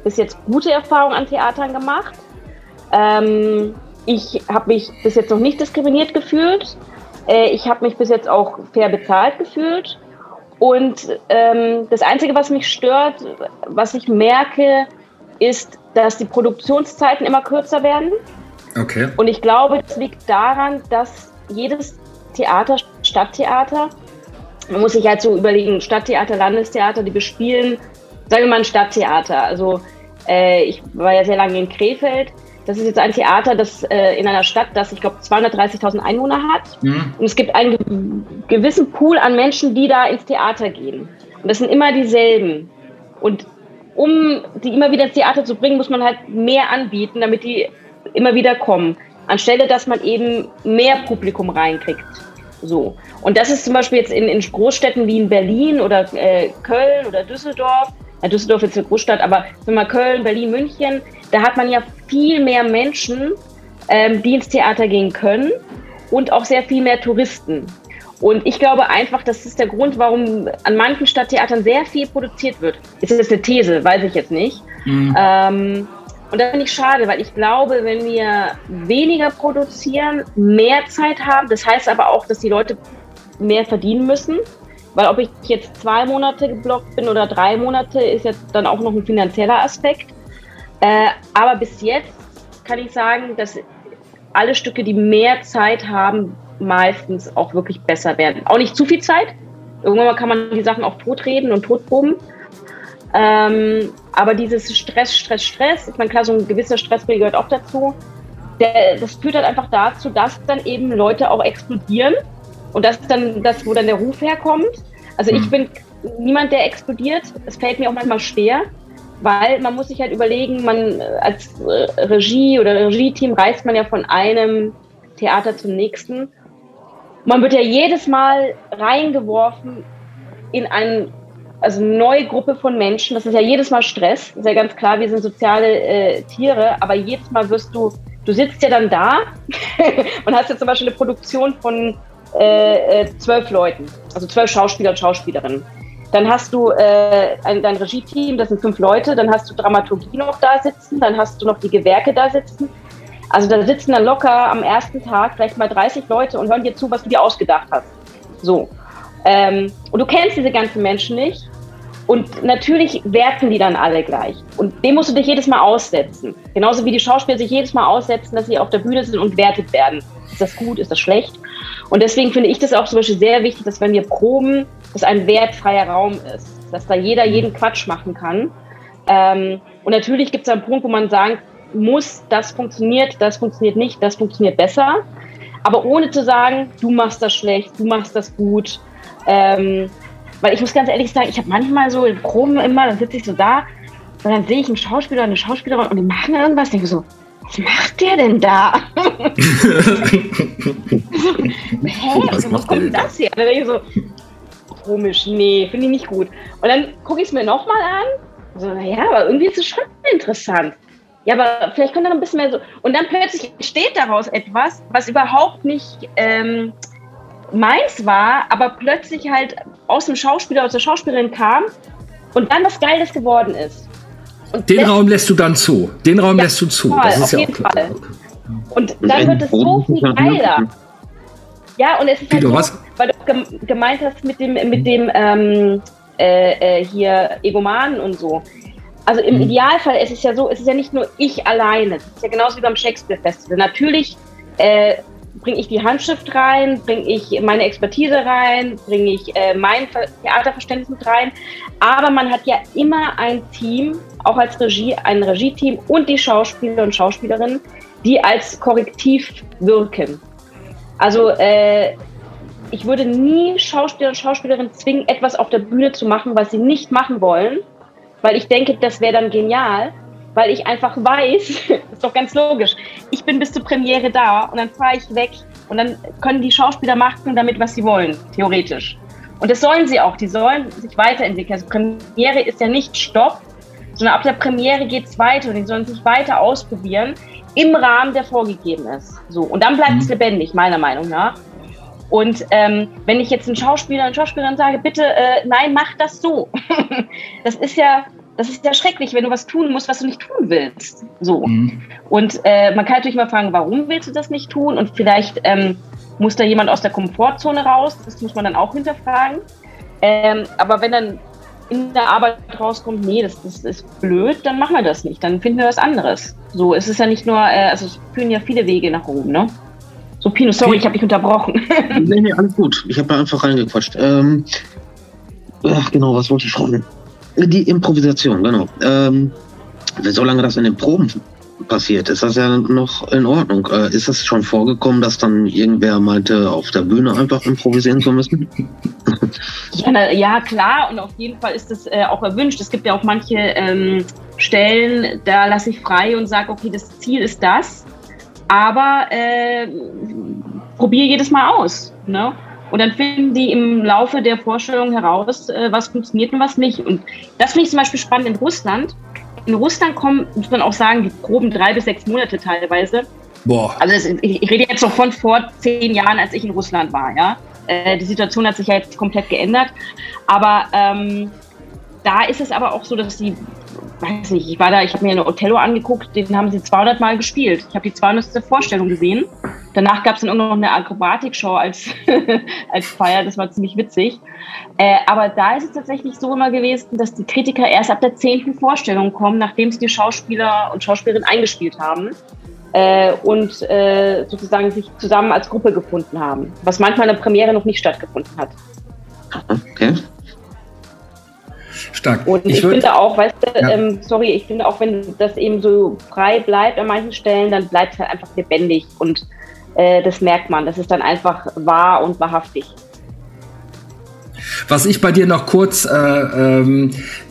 bis jetzt gute Erfahrungen an Theatern gemacht. Ähm, ich habe mich bis jetzt noch nicht diskriminiert gefühlt. Äh, ich habe mich bis jetzt auch fair bezahlt gefühlt. Und ähm, das Einzige, was mich stört, was ich merke, ist, dass die Produktionszeiten immer kürzer werden. Okay. Und ich glaube, das liegt daran, dass jedes Theater, Stadttheater, man muss sich halt so überlegen, Stadttheater, Landestheater, die bespielen, sagen wir mal ein Stadttheater. Also äh, ich war ja sehr lange in Krefeld. Das ist jetzt ein Theater, das äh, in einer Stadt, das ich glaube zweihundertdreißigtausend Einwohner hat. Mhm. Und es gibt einen ge- gewissen Pool an Menschen, die da ins Theater gehen. Und das sind immer dieselben. Und um die immer wieder ins Theater zu bringen, muss man halt mehr anbieten, damit die immer wieder kommen. Anstelle, dass man eben mehr Publikum reinkriegt. So. Und das ist zum Beispiel jetzt in, in Großstädten wie in Berlin oder äh, Köln oder Düsseldorf. Ja, Düsseldorf ist eine Großstadt, aber wenn man Köln, Berlin, München, da hat man ja viel mehr Menschen, ähm, die ins Theater gehen können und auch sehr viel mehr Touristen. Und ich glaube einfach, das ist der Grund, warum an manchen Stadttheatern sehr viel produziert wird. Ist das eine These? Weiß ich jetzt nicht. Mhm. Ähm, und das finde ich schade, weil ich glaube, wenn wir weniger produzieren, mehr Zeit haben, das heißt aber auch, dass die Leute mehr verdienen müssen. Weil ob ich jetzt zwei Monate geblockt bin oder drei Monate, ist jetzt dann auch noch ein finanzieller Aspekt. Äh, aber bis jetzt kann ich sagen, dass alle Stücke, die mehr Zeit haben, meistens auch wirklich besser werden. Auch nicht zu viel Zeit. Irgendwann mal kann man die Sachen auch totreden und totproben. Ähm, aber dieses Stress, Stress, Stress, ich meine, klar, so ein gewisser Stresspegel gehört auch dazu. Der, das führt halt einfach dazu, dass dann eben Leute auch explodieren. Und das ist dann das, wo dann der Ruf herkommt. Also ich bin niemand, der explodiert. Es fällt mir auch manchmal schwer, weil man muss sich halt überlegen, man als Regie oder Regie-Team reist man ja von einem Theater zum nächsten. Man wird ja jedes Mal reingeworfen in eine, also eine neue Gruppe von Menschen. Das ist ja jedes Mal Stress. Das ist ja ganz klar, wir sind soziale äh, Tiere, aber jedes Mal wirst du, du sitzt ja dann da und hast jetzt zum Beispiel eine Produktion von Äh, zwölf Leuten, also zwölf Schauspieler und Schauspielerinnen. Dann hast du äh, ein, dein Regie-Team, das sind fünf Leute, dann hast du Dramaturgie noch da sitzen, dann hast du noch die Gewerke da sitzen. Also da sitzen dann locker am ersten Tag vielleicht mal dreißig Leute und hören dir zu, was du dir ausgedacht hast. So. Ähm, und du kennst diese ganzen Menschen nicht. Und natürlich werten die dann alle gleich. Und dem musst du dich jedes Mal aussetzen. Genauso wie die Schauspieler sich jedes Mal aussetzen, dass sie auf der Bühne sind und wertet werden. Ist das gut, ist das schlecht? Und deswegen finde ich das auch zum Beispiel sehr wichtig, dass wenn wir proben, dass ein wertfreier Raum ist. Dass da jeder jeden Quatsch machen kann. Ähm, und natürlich gibt es einen Punkt, wo man sagen muss, das funktioniert, das funktioniert nicht, das funktioniert besser. Aber ohne zu sagen, du machst das schlecht, du machst das gut. Ähm, Weil ich muss ganz ehrlich sagen, ich habe manchmal so in Proben immer, dann sitze ich so da und dann sehe ich einen Schauspieler und eine Schauspielerin und die machen irgendwas. Ich denke so, was macht der denn da? Hä? Was macht der denn da? Das hier? Und dann denke ich so, komisch, nee, finde ich nicht gut. Und dann gucke ich es mir nochmal an. So, naja, aber irgendwie ist es schon interessant. Ja, aber vielleicht könnte er noch ein bisschen mehr so. Und dann plötzlich entsteht daraus etwas, was überhaupt nicht ähm, meins war, aber plötzlich halt aus dem Schauspieler, aus der Schauspielerin kam und dann was Geiles geworden ist. Und den Raum lässt du dann zu. Den Raum ja, lässt du zu. Voll, das ist auf ja jeden auch klar. Fall. Und dann wird es so viel geiler. Ja, und es ist halt so, was? Weil du gemeint hast mit dem, mit dem ähm, äh, äh, hier Egomanen und so. Also im mhm. Idealfall ist es ja so, es ist ja nicht nur ich alleine. Es ist ja genauso wie beim Shakespeare Festival. Natürlich äh, bringe ich die Handschrift rein, bringe ich meine Expertise rein, bringe ich äh, mein Theaterverständnis mit rein. Aber man hat ja immer ein Team, auch als Regie, ein Regie-Team und die Schauspieler und Schauspielerinnen, die als Korrektiv wirken. Also äh, ich würde nie Schauspieler und Schauspielerinnen zwingen, etwas auf der Bühne zu machen, was sie nicht machen wollen, weil ich denke, das wäre dann genial, weil ich einfach weiß, ist doch ganz logisch, ich bin bis zur Premiere da und dann fahre ich weg und dann können die Schauspieler machen damit, was sie wollen, theoretisch. Und das sollen sie auch, die sollen sich weiterentwickeln. Also Premiere ist ja nicht Stopp, sondern ab der Premiere geht es weiter und die sollen sich weiter ausprobieren im Rahmen, der vorgegeben ist. So. Und dann bleibt es mhm. lebendig, meiner Meinung nach. Und ähm, wenn ich jetzt einen Schauspieler und Schauspielerin sage, bitte, äh, nein, mach das so. Das ist ja Das ist ja schrecklich, wenn du was tun musst, was du nicht tun willst. So. Mhm. Und äh, man kann natürlich mal fragen, warum willst du das nicht tun? Und vielleicht ähm, muss da jemand aus der Komfortzone raus. Das muss man dann auch hinterfragen. Ähm, aber wenn dann in der Arbeit rauskommt, nee, das, das ist blöd, dann machen wir das nicht. Dann finden wir was anderes. So, es ist ja nicht nur, äh, also es führen ja viele Wege nach oben, ne? So, Pino, sorry, okay. Ich habe dich unterbrochen. Nee, nee, alles gut. Ich habe da einfach reingequatscht. Ähm, ach, genau, was wollte ich fragen? Die Improvisation, genau. Ähm, solange das in den Proben passiert, ist das ja noch in Ordnung. Äh, ist das schon vorgekommen, dass dann irgendwer meinte, auf der Bühne einfach improvisieren zu müssen? Ja, na, ja, klar, und auf jeden Fall ist das äh, auch erwünscht. Es gibt ja auch manche ähm, Stellen, da lasse ich frei und sage, okay, das Ziel ist das, aber äh, probiere jedes Mal aus, ne? Und dann finden die im Laufe der Vorstellung heraus, äh, was funktioniert und was nicht. Und das finde ich zum Beispiel spannend in Russland. In Russland kommen, muss man auch sagen, die Proben drei bis sechs Monate teilweise. Boah. Also das, ich, ich rede jetzt noch von vor zehn Jahren, als ich in Russland war, ja. Äh, die Situation hat sich ja jetzt komplett geändert. Aber ähm, da ist es aber auch so, dass die, weiß nicht, ich war da, ich habe mir eine Othello angeguckt, den haben sie zweihundert Mal gespielt. Ich habe die zweihundertste Vorstellung gesehen. Danach gab es dann auch noch eine Akrobatikshow als, als Feier, das war ziemlich witzig. Äh, aber da ist es tatsächlich so immer gewesen, dass die Kritiker erst ab der zehnten Vorstellung kommen, nachdem sie die Schauspieler und Schauspielerinnen eingespielt haben äh, und äh, sozusagen sich zusammen als Gruppe gefunden haben, was manchmal in der Premiere noch nicht stattgefunden hat. Okay. Stark. Und ich, ich würd, finde auch, weißt du, ja. ähm, sorry, ich finde auch, wenn das eben so frei bleibt an manchen Stellen, dann bleibt es halt einfach lebendig und äh, das merkt man. Das ist dann einfach wahr und wahrhaftig. Was ich bei dir noch kurz, äh, ähm,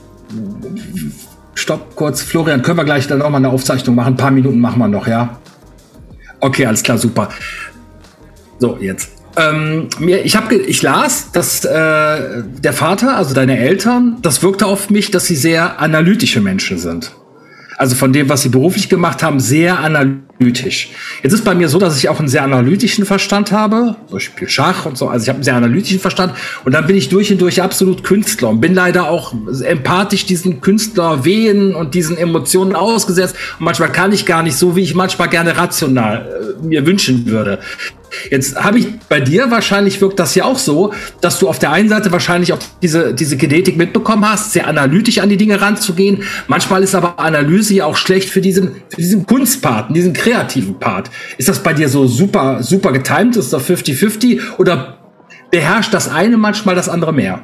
stopp kurz, Florian, können wir gleich dann noch mal eine Aufzeichnung machen? Ein paar Minuten machen wir noch, ja? Okay, alles klar, super. So, jetzt. Ähm, mir, ich, hab, ich las, dass äh, der Vater, also deine Eltern, das wirkte auf mich, dass sie sehr analytische Menschen sind. Also von dem, was sie beruflich gemacht haben, sehr analytisch. Jetzt ist bei mir so, dass ich auch einen sehr analytischen Verstand habe, zum Beispiel Schach und so. Also ich habe einen sehr analytischen Verstand und dann bin ich durch und durch absolut Künstler und bin leider auch empathisch diesen Künstlerwehen und diesen Emotionen ausgesetzt. Und manchmal kann ich gar nicht so, wie ich manchmal gerne rational äh, mir wünschen würde. Jetzt habe ich bei dir wahrscheinlich wirkt das ja auch so, dass du auf der einen Seite wahrscheinlich auch diese, diese Genetik mitbekommen hast, sehr analytisch an die Dinge ranzugehen. Manchmal ist aber Analyse ja auch schlecht für diesen, für diesen Kunstpart, diesen kreativen Part. Ist das bei dir so super, super getimed? Ist das fünfzig fünfzig oder beherrscht das eine manchmal das andere mehr?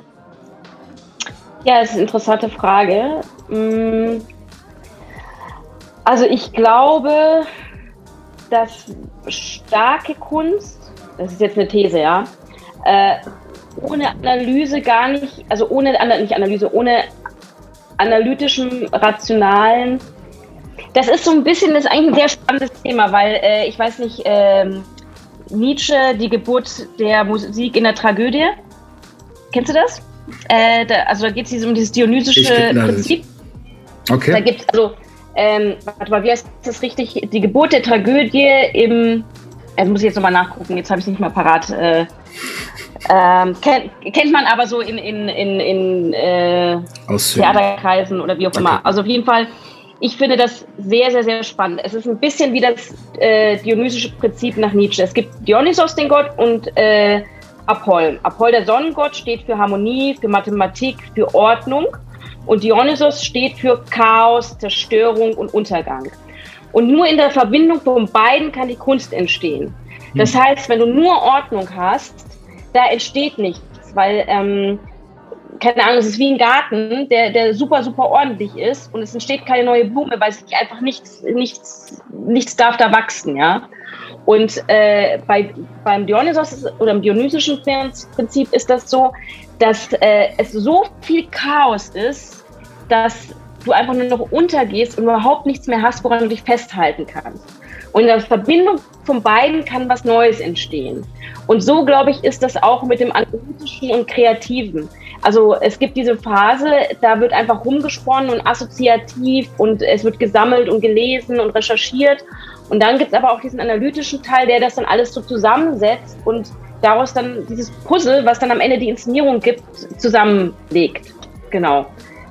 Ja, das ist eine interessante Frage. Also ich glaube, dass starke Kunst, das ist jetzt eine These, ja, äh, ohne Analyse gar nicht, also ohne, nicht Analyse, ohne analytischen, rationalen, das ist so ein bisschen, das ist eigentlich ein sehr spannendes Thema, weil äh, ich weiß nicht, äh, Nietzsche, die Geburt der Musik in der Tragödie, kennst du das? Äh, da, also da geht es um dieses dionysische Prinzip. Okay. Da gibt es also Ähm, warte mal, wie heißt das richtig? Die Geburt der Tragödie im, also muss ich jetzt nochmal nachgucken, jetzt habe ich es nicht mehr parat. Äh, ähm, kennt, kennt man aber so in, in, in, in äh, Theaterkreisen oder wie auch immer. Okay. Also auf jeden Fall, ich finde das sehr, sehr, sehr spannend. Es ist ein bisschen wie das äh, dionysische Prinzip nach Nietzsche. Es gibt Dionysos, den Gott, und äh, Apoll. Apoll, der Sonnengott, steht für Harmonie, für Mathematik, für Ordnung. Und Dionysos steht für Chaos, Zerstörung und Untergang. Und nur in der Verbindung von beiden kann die Kunst entstehen. Das heißt, wenn du nur Ordnung hast, da entsteht nichts, weil, ähm, keine Ahnung, es ist wie ein Garten, der, der super, super ordentlich ist und es entsteht keine neue Blume, weil es einfach nichts, nichts, nichts darf da wachsen, ja. Und äh, bei, beim Dionysos oder im dionysischen Prinzip ist das so, dass äh, es so viel Chaos ist, dass du einfach nur noch untergehst und überhaupt nichts mehr hast, woran du dich festhalten kannst. Und in der Verbindung von beiden kann was Neues entstehen. Und so, glaube ich, ist das auch mit dem Analytischen und Kreativen. Also es gibt diese Phase, da wird einfach rumgesponnen und assoziativ und es wird gesammelt und gelesen und recherchiert. Und dann gibt es aber auch diesen analytischen Teil, der das dann alles so zusammensetzt und daraus dann dieses Puzzle, was dann am Ende die Inszenierung gibt, zusammenlegt. Genau.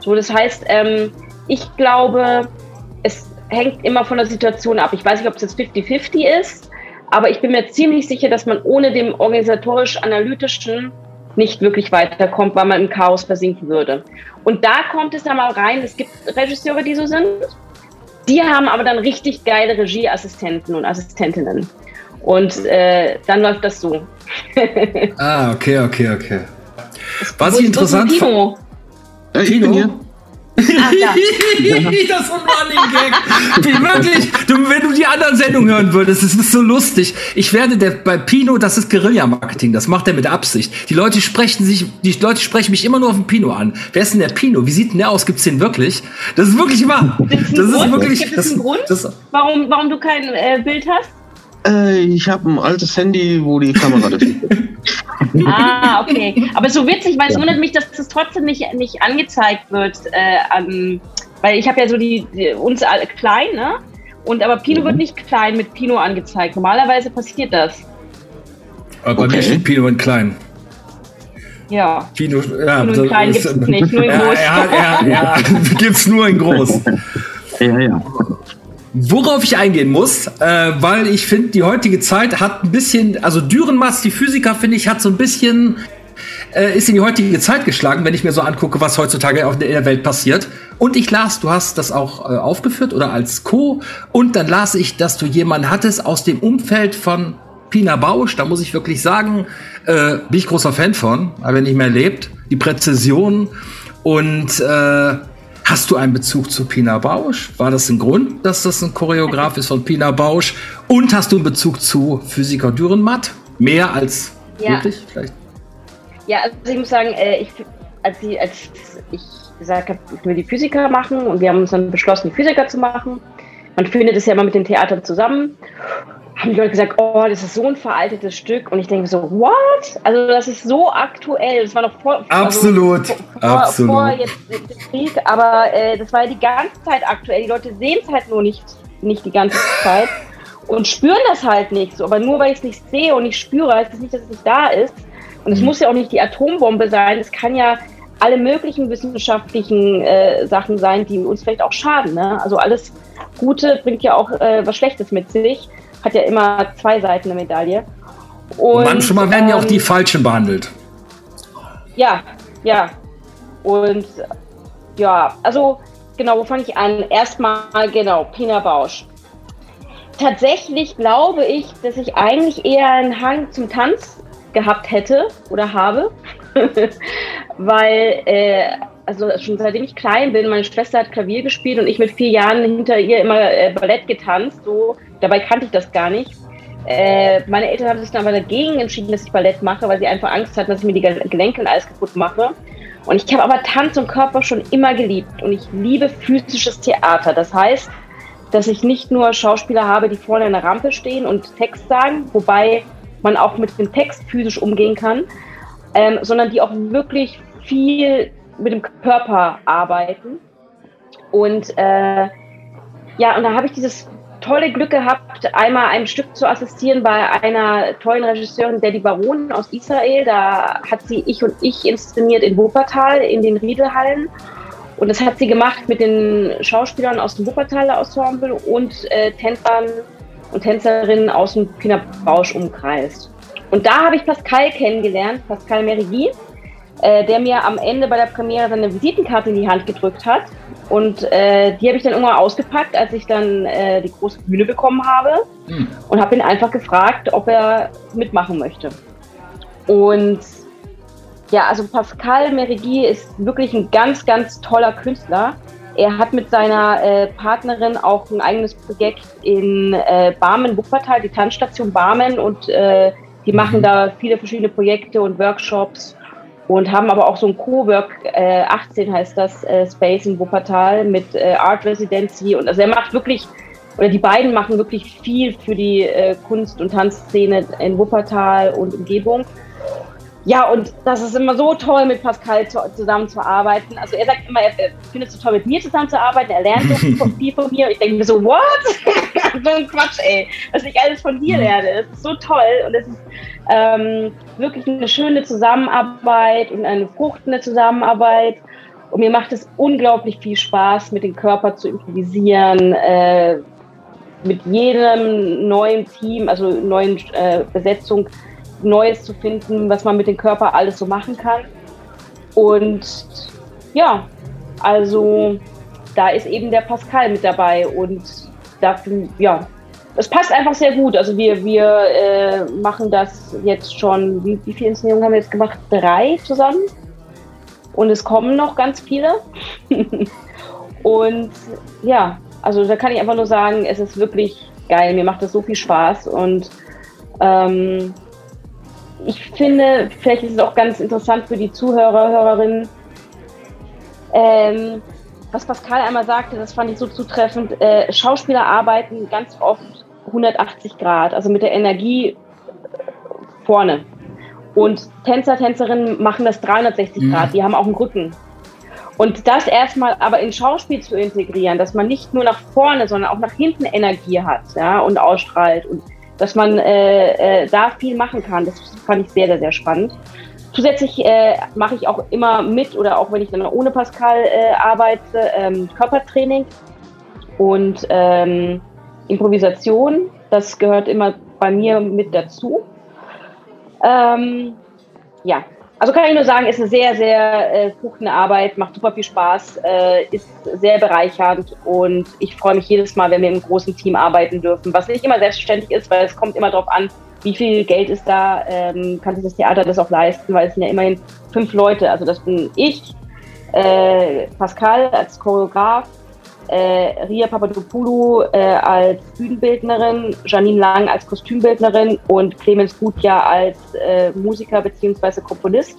So, das heißt, ähm, ich glaube, es hängt immer von der Situation ab. Ich weiß nicht, ob es jetzt fifty fifty ist, aber ich bin mir ziemlich sicher, dass man ohne dem organisatorisch-analytischen nicht wirklich weiterkommt, weil man im Chaos versinken würde. Und da kommt es dann mal rein, es gibt Regisseure, die so sind, die haben aber dann richtig geile Regieassistenten und Assistentinnen. Und äh, dann läuft das so. Ah, okay, okay, okay. Was ich interessant fand... Ja, ich bin hier. Ach, ja. Das ist ein Running Gag. Wie wirklich, du, wenn du die anderen Sendungen hören würdest, das ist so lustig. Ich werde der, bei Pino, das ist Guerilla-Marketing, das macht er mit Absicht. Die Leute sprechen sich, die Leute sprechen mich immer nur auf den Pino an. Wer ist denn der Pino? Wie sieht denn der aus? Gibt's den wirklich? Das ist wirklich wahr. Das ist Grund? wirklich. Gibt das, es einen Grund, das, warum, warum du kein äh, Bild hast? Äh, ich habe ein altes Handy, wo die Kamera dafür ist. Ah, okay. Aber so witzig, weil es wundert mich, dass das trotzdem nicht, nicht angezeigt wird. Äh, an, weil ich habe ja so die, die uns alle klein, ne? Und aber Pino mhm. wird nicht klein mit Pino angezeigt. Normalerweise passiert das. Aber bei okay. mir steht Pino in klein. Ja. Pino, ja, Pino in klein gibt es nicht, nur in groß. Ja, ja, ja, gibt's nur in groß. Ja, ja. Worauf ich eingehen muss, äh, weil ich finde, die heutige Zeit hat ein bisschen, also Dürrenmatt, die Physiker, finde ich, hat so ein bisschen, äh, ist in die heutige Zeit geschlagen, wenn ich mir so angucke, was heutzutage auch in der Welt passiert. Und ich las, du hast das auch äh, aufgeführt oder als Co. Und dann las ich, dass du jemanden hattest aus dem Umfeld von Pina Bausch. Da muss ich wirklich sagen, äh, bin ich großer Fan von, aber nicht mehr lebt. Die Präzision und äh, hast du einen Bezug zu Pina Bausch? War das ein Grund, dass das ein Choreograf ist von Pina Bausch? Und hast du einen Bezug zu Physiker Dürrenmatt? Mehr als ja. wirklich vielleicht? Ja, also ich muss sagen, ich, als, ich, als ich gesagt habe, ich will die Physiker machen und wir haben uns dann beschlossen, die Physiker zu machen. Man findet es ja immer mit den Theatern zusammen. Haben die Leute gesagt, oh, das ist so ein veraltetes Stück. Und ich denke so, what? Also das ist so aktuell. Das war noch vor... Absolut, also, vor, absolut. Vor jetzt dem Krieg, aber äh, das war ja die ganze Zeit aktuell. Die Leute sehen es halt nur nicht, nicht die ganze Zeit und spüren das halt nicht so. Aber nur weil ich es nicht sehe und nicht spüre, heißt das nicht, dass es nicht da ist. Und es mhm. muss ja auch nicht die Atombombe sein. Es kann ja alle möglichen wissenschaftlichen äh, Sachen sein, die uns vielleicht auch schaden. Ne? Also alles Gute bringt ja auch äh, was Schlechtes mit sich. Hat ja immer zwei Seiten der Medaille. Und, und manchmal werden ähm, ja auch die Falschen behandelt. Ja, ja. Und ja, also genau, wo fange ich an? Erstmal, genau, Pina Bausch. Tatsächlich glaube ich, dass ich eigentlich eher einen Hang zum Tanz gehabt hätte oder habe. Weil, äh, also schon seitdem ich klein bin, meine Schwester hat Klavier gespielt und ich mit vier Jahren hinter ihr immer äh, Ballett getanzt. So. Dabei kannte ich das gar nicht. Äh, meine Eltern haben sich dann aber dagegen entschieden, dass ich Ballett mache, weil sie einfach Angst hatten, dass ich mir die Gelenke und alles kaputt mache. Und ich habe aber Tanz und Körper schon immer geliebt. Und ich liebe physisches Theater. Das heißt, dass ich nicht nur Schauspieler habe, die vorne in der Rampe stehen und Text sagen, wobei man auch mit dem Text physisch umgehen kann, ähm, sondern die auch wirklich viel mit dem Körper arbeiten. Und äh, ja, und da habe ich dieses tolle Glück gehabt, einmal ein Stück zu assistieren bei einer tollen Regisseurin, Daddy Baron aus Israel. Da hat sie Ich und Ich inszeniert in Wuppertal in den Riedelhallen. Und das hat sie gemacht mit den Schauspielern aus dem Wuppertaler Ensemble und äh, Tänzern und Tänzerinnen aus dem Pina Bausch Umkreis. Und da habe ich Pascal kennengelernt, Pascal Merigui, äh, der mir am Ende bei der Premiere seine Visitenkarte in die Hand gedrückt hat. Und äh, die habe ich dann irgendwann ausgepackt, als ich dann äh, die große Bühne bekommen habe. Mhm. Und habe ihn einfach gefragt, ob er mitmachen möchte. Und ja, also Pascal Merigui ist wirklich ein ganz, ganz toller Künstler. Er hat mit seiner äh, Partnerin auch ein eigenes Projekt in äh, Barmen, Wuppertal, die Tanzstation Barmen. Und äh, die machen da viele verschiedene Projekte und Workshops und haben aber auch so ein Cowork, äh, achtzehn heißt das, äh, Space in Wuppertal mit äh, Art Residency. Und also er macht wirklich, oder die beiden machen wirklich viel für die äh, Kunst- und Tanzszene in Wuppertal und Umgebung. Ja, und das ist immer so toll, mit Pascal zu, zusammenzuarbeiten. Also er sagt immer, er, er findet es so toll, mit mir zusammenzuarbeiten. Er lernt so viel von mir. Und ich denke mir so, what? So ein Quatsch, ey. Was ich alles von dir lerne. Es ist so toll. Und es ist ähm, wirklich eine schöne Zusammenarbeit und eine fruchtende Zusammenarbeit. Und mir macht es unglaublich viel Spaß, mit dem Körper zu improvisieren, äh, mit jedem neuen Team, also neuen äh, Besetzung, Neues zu finden, was man mit dem Körper alles so machen kann. Und ja, also da ist eben der Pascal mit dabei und dafür, ja, es passt einfach sehr gut. Also wir, wir äh, machen das jetzt schon, wie, wie viele Inszenierungen haben wir jetzt gemacht? Drei zusammen. Und es kommen noch ganz viele. Und ja, also da kann ich einfach nur sagen, es ist wirklich geil. Mir macht das so viel Spaß. Und ähm, ich finde, vielleicht ist es auch ganz interessant für die Zuhörer, Hörerinnen, ähm, was Pascal einmal sagte, das fand ich so zutreffend, äh, Schauspieler arbeiten ganz oft hundertachtzig Grad, also mit der Energie vorne. Und Tänzer, Tänzerinnen machen das dreihundertsechzig mhm. Grad, die haben auch einen Rücken. Und das erstmal aber in Schauspiel zu integrieren, dass man nicht nur nach vorne, sondern auch nach hinten Energie hat, ja, und ausstrahlt und dass man äh, äh, da viel machen kann, das fand ich sehr, sehr, sehr spannend. Zusätzlich äh, mache ich auch immer mit oder auch wenn ich dann ohne Pascal äh, arbeite, ähm, Körpertraining und ähm, Improvisation. Das gehört immer bei mir mit dazu. Ähm, ja, also kann ich nur sagen, ist eine sehr, sehr äh, fruchtende Arbeit, macht super viel Spaß, äh, ist sehr bereichernd und ich freue mich jedes Mal, wenn wir im großen Team arbeiten dürfen, was nicht immer selbstverständlich ist, weil es kommt immer darauf an, wie viel Geld ist da, ähm, kann sich das Theater das auch leisten, weil es sind ja immerhin fünf Leute, also das bin ich, äh, Pascal als Choreograf, äh, Ria Papadopoulou äh, als Bühnenbildnerin, Janine Lang als Kostümbildnerin und Clemens Gutjahr als äh, Musiker bzw. Komponist.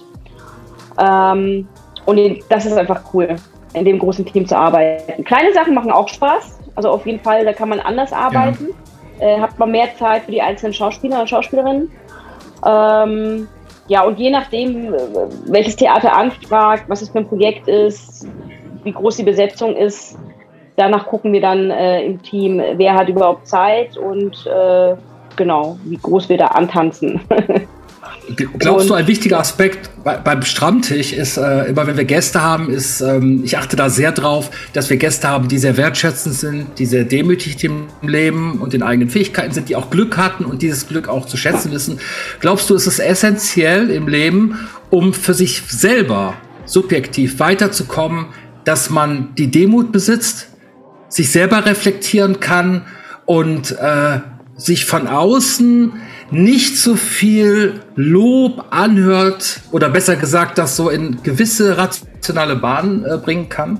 Ähm, und in, das ist einfach cool, in dem großen Team zu arbeiten. Kleine Sachen machen auch Spaß, also auf jeden Fall, da kann man anders arbeiten. Ja. Äh, hat man mehr Zeit für die einzelnen Schauspieler und Schauspielerinnen. Ähm, ja, und je nachdem, welches Theater anfragt, was es für ein Projekt ist, wie groß die Besetzung ist, danach gucken wir dann äh, im Team, wer hat überhaupt Zeit und äh, genau, wie groß wir da antanzen. Glaubst und, du, ein wichtiger Aspekt bei, beim Stammtisch ist, äh, immer wenn wir Gäste haben, ist, ähm, ich achte da sehr drauf, dass wir Gäste haben, die sehr wertschätzend sind, die sehr demütig im Leben und den eigenen Fähigkeiten sind, die auch Glück hatten und dieses Glück auch zu schätzen wissen. Glaubst du, ist es essentiell im Leben, um für sich selber subjektiv weiterzukommen, dass man die Demut besitzt, sich selber reflektieren kann und äh, sich von außen nicht so viel Lob anhört oder besser gesagt, das so in gewisse rationale Bahnen äh, bringen kann?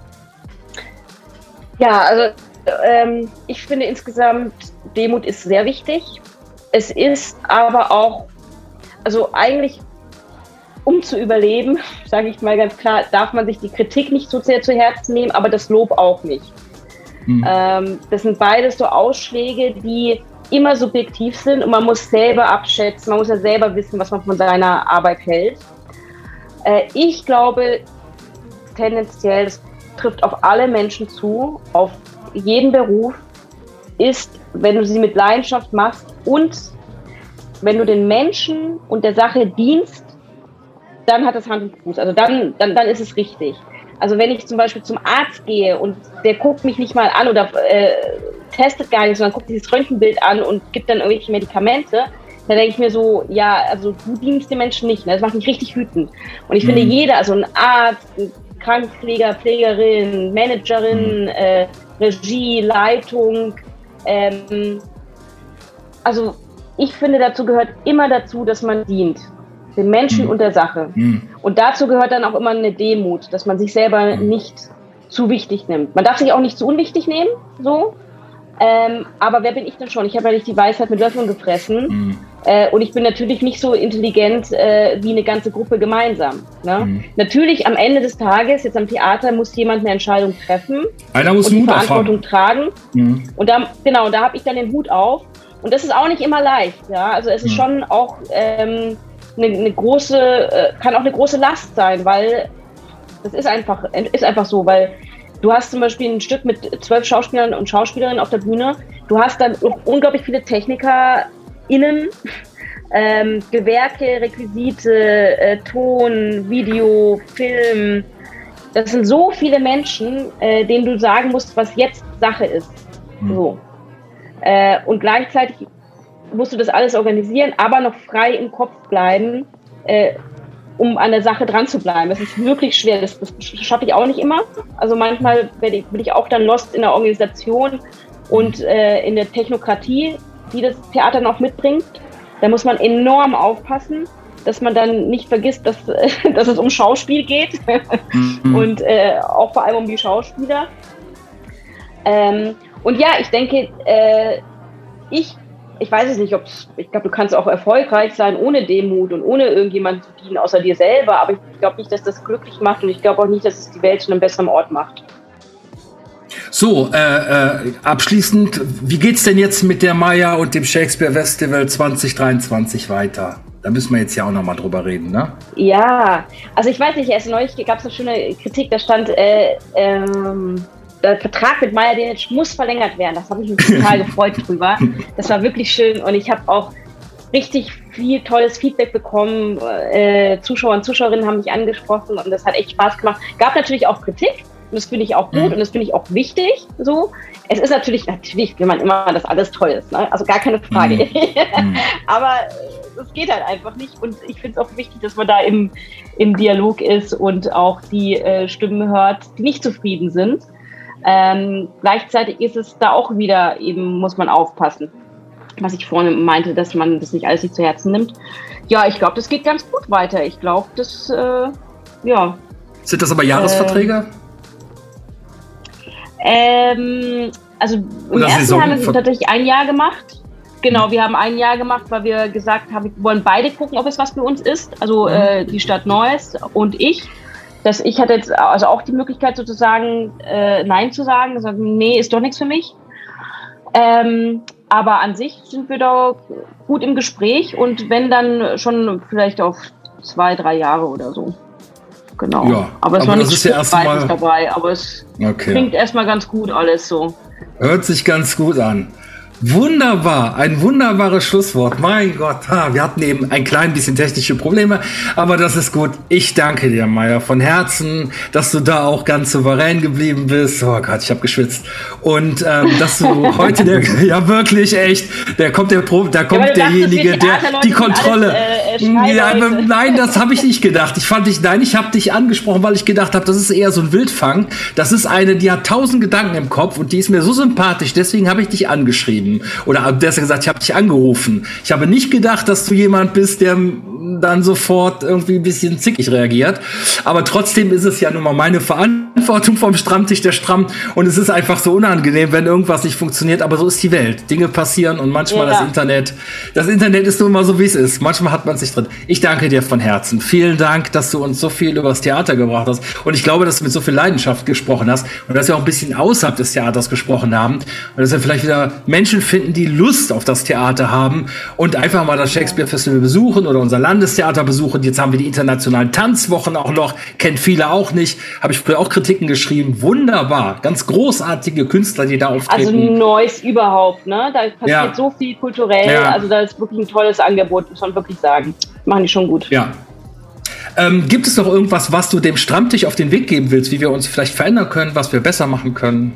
Ja, also ähm, ich finde insgesamt, Demut ist sehr wichtig. Es ist aber auch, also eigentlich, um zu überleben, sage ich mal ganz klar, darf man sich die Kritik nicht so sehr zu Herzen nehmen, aber das Lob auch nicht. Mhm. Ähm, das sind beides so Ausschläge, die immer subjektiv sind und man muss selber abschätzen, man muss ja selber wissen, was man von seiner Arbeit hält. Äh, ich glaube tendenziell, das trifft auf alle Menschen zu, auf jeden Beruf, ist, wenn du sie mit Leidenschaft machst und wenn du den Menschen und der Sache dienst, dann hat das Hand und Fuß, also dann, dann, dann ist es richtig. Also wenn ich zum Beispiel zum Arzt gehe und der guckt mich nicht mal an oder äh, testet gar nicht, sondern guckt dieses Röntgenbild an und gibt dann irgendwelche Medikamente, dann denke ich mir so, ja, also du dienst den Menschen nicht, ne? Das macht mich richtig wütend. Und ich mhm. finde jeder, also ein Arzt, ein Krankenpfleger, Pflegerin, Managerin, mhm. äh, Regie, Leitung, ähm, also ich finde, dazu gehört immer dazu, dass man dient. Den Menschen mhm. und der Sache. Mhm. Und dazu gehört dann auch immer eine Demut, dass man sich selber mhm. nicht zu wichtig nimmt. Man darf sich auch nicht zu unwichtig nehmen, so. Ähm, aber wer bin ich denn schon? Ich habe ja nicht die Weisheit mit Löffeln gefressen. Mhm. Äh, und ich bin natürlich nicht so intelligent äh, wie eine ganze Gruppe gemeinsam. Ne? Mhm. Natürlich am Ende des Tages, jetzt am Theater, muss jemand eine Entscheidung treffen. Einer muss und die Mut Verantwortung aufhaben. tragen. Mhm. Und da, genau, da habe ich dann den Hut auf. Und das ist auch nicht immer leicht. Ja? Also es ist mhm. schon auch ähm, eine, eine große, äh, kann auch eine große Last sein, weil das ist einfach, ist einfach so, weil du hast zum Beispiel ein Stück mit zwölf Schauspielern und Schauspielerinnen auf der Bühne. Du hast dann unglaublich viele TechnikerInnen, ähm, Gewerke, Requisite, äh, Ton, Video, Film. das sind so viele Menschen, äh, denen du sagen musst, was jetzt Sache ist. Mhm. So. Äh, und gleichzeitig musst du das alles organisieren, aber noch frei im Kopf bleiben, äh, um an der Sache dran zu bleiben. Das ist wirklich schwer. Das, das schaffe ich auch nicht immer. Also manchmal bin ich, bin ich auch dann lost in der Organisation und äh, in der Technokratie, die das Theater noch mitbringt. Da muss man enorm aufpassen, dass man dann nicht vergisst, dass, dass es um Schauspiel geht mhm. und äh, auch vor allem um die Schauspieler. Ähm, und ja, ich denke, äh, ich Ich weiß es nicht, ob ich glaube, du kannst auch erfolgreich sein ohne Demut und ohne irgendjemanden zu dienen, außer dir selber. Aber ich glaube nicht, dass das glücklich macht und ich glaube auch nicht, dass es die Welt zu einem besseren Ort macht. So, äh, äh, abschließend, wie geht's denn jetzt mit der Maya und dem Shakespeare Festival zwanzig dreiundzwanzig weiter? Da müssen wir jetzt ja auch nochmal drüber reden, ne? Ja, also ich weiß nicht, erst neulich gab es eine schöne Kritik, da stand, äh, ähm, der Vertrag mit Maya Denic muss verlängert werden. Das habe ich mich total gefreut drüber. Das war wirklich schön und ich habe auch richtig viel tolles Feedback bekommen. Äh, Zuschauer und Zuschauerinnen haben mich angesprochen und das hat echt Spaß gemacht. Gab natürlich auch Kritik und das finde ich auch gut mhm. und das finde ich auch wichtig. So, es ist natürlich, natürlich will man immer, dass alles toll ist, ne? Also gar keine Frage. Mhm. Aber es geht halt einfach nicht und ich finde es auch wichtig, dass man da im, im Dialog ist und auch die äh, Stimmen hört, die nicht zufrieden sind. Ähm, gleichzeitig ist es da auch wieder eben, muss man aufpassen, was ich vorhin meinte, dass man das nicht alles nicht zu Herzen nimmt. Ja, ich glaube, das geht ganz gut weiter. Ich glaube, das, äh, ja. Sind das aber Jahresverträge? Ähm, also im Oder ersten Saison Jahr haben wir tatsächlich ein Jahr gemacht. Genau, wir haben ein Jahr gemacht, weil wir gesagt haben, wir wollen beide gucken, ob es was für uns ist. Also mhm. äh, die Stadt Neuss und ich. Dass ich hatte jetzt also auch die Möglichkeit sozusagen äh, Nein zu sagen, gesagt, nee, ist doch nichts für mich. Ähm, aber an sich sind wir da gut im Gespräch und wenn dann schon vielleicht auf zwei, drei Jahre oder so. Genau. Ja, aber es aber war nicht ja erstmal dabei, aber es okay. klingt erstmal ganz gut alles so. Hört sich ganz gut an. Wunderbar, ein wunderbares Schlusswort. Mein Gott, ha, wir hatten eben ein klein bisschen technische Probleme, aber das ist gut. Ich danke dir, Maya, von Herzen, dass du da auch ganz souverän geblieben bist. Oh Gott, ich habe geschwitzt. Und ähm, dass du heute, der, ja wirklich, echt, der kommt der Pro, da kommt ja, derjenige, der die Kontrolle. Alles, äh, ja, nein, das habe ich nicht gedacht. Ich fand dich, nein, ich habe dich angesprochen, weil ich gedacht habe, das ist eher so ein Wildfang. Das ist eine, die hat tausend Gedanken im Kopf und die ist mir so sympathisch. Deswegen habe ich dich angeschrieben. Oder besser gesagt, ich habe dich angerufen. Ich habe nicht gedacht, dass du jemand bist, der dann sofort irgendwie ein bisschen zickig reagiert. Aber trotzdem ist es ja nun mal meine Verantwortung vom Stammtisch der Stramm. Und es ist einfach so unangenehm, wenn irgendwas nicht funktioniert. Aber so ist die Welt. Dinge passieren und manchmal ja. das Internet. Das Internet ist nun mal so, wie es ist. Manchmal hat man es nicht drin. Ich danke dir von Herzen. Vielen Dank, dass du uns so viel über das Theater gebracht hast. Und ich glaube, dass du mit so viel Leidenschaft gesprochen hast. Und dass wir auch ein bisschen außerhalb des Theaters gesprochen haben. Und dass wir vielleicht wieder Menschen finden, die Lust auf das Theater haben und einfach mal das Shakespeare Festival besuchen oder unser Landestheater besuchen. Jetzt haben wir die internationalen Tanzwochen auch noch, kennt viele auch nicht. Habe ich früher auch Kritiken geschrieben. Wunderbar, ganz großartige Künstler, die da auftreten. Also Neuss überhaupt, ne? Da passiert ja. so viel kulturell. Ja. Also da ist wirklich ein tolles Angebot, muss man wirklich sagen. Machen die schon gut. Ja. Ähm, gibt es noch irgendwas, was du dem Stammtisch auf den Weg geben willst, wie wir uns vielleicht verändern können, was wir besser machen können?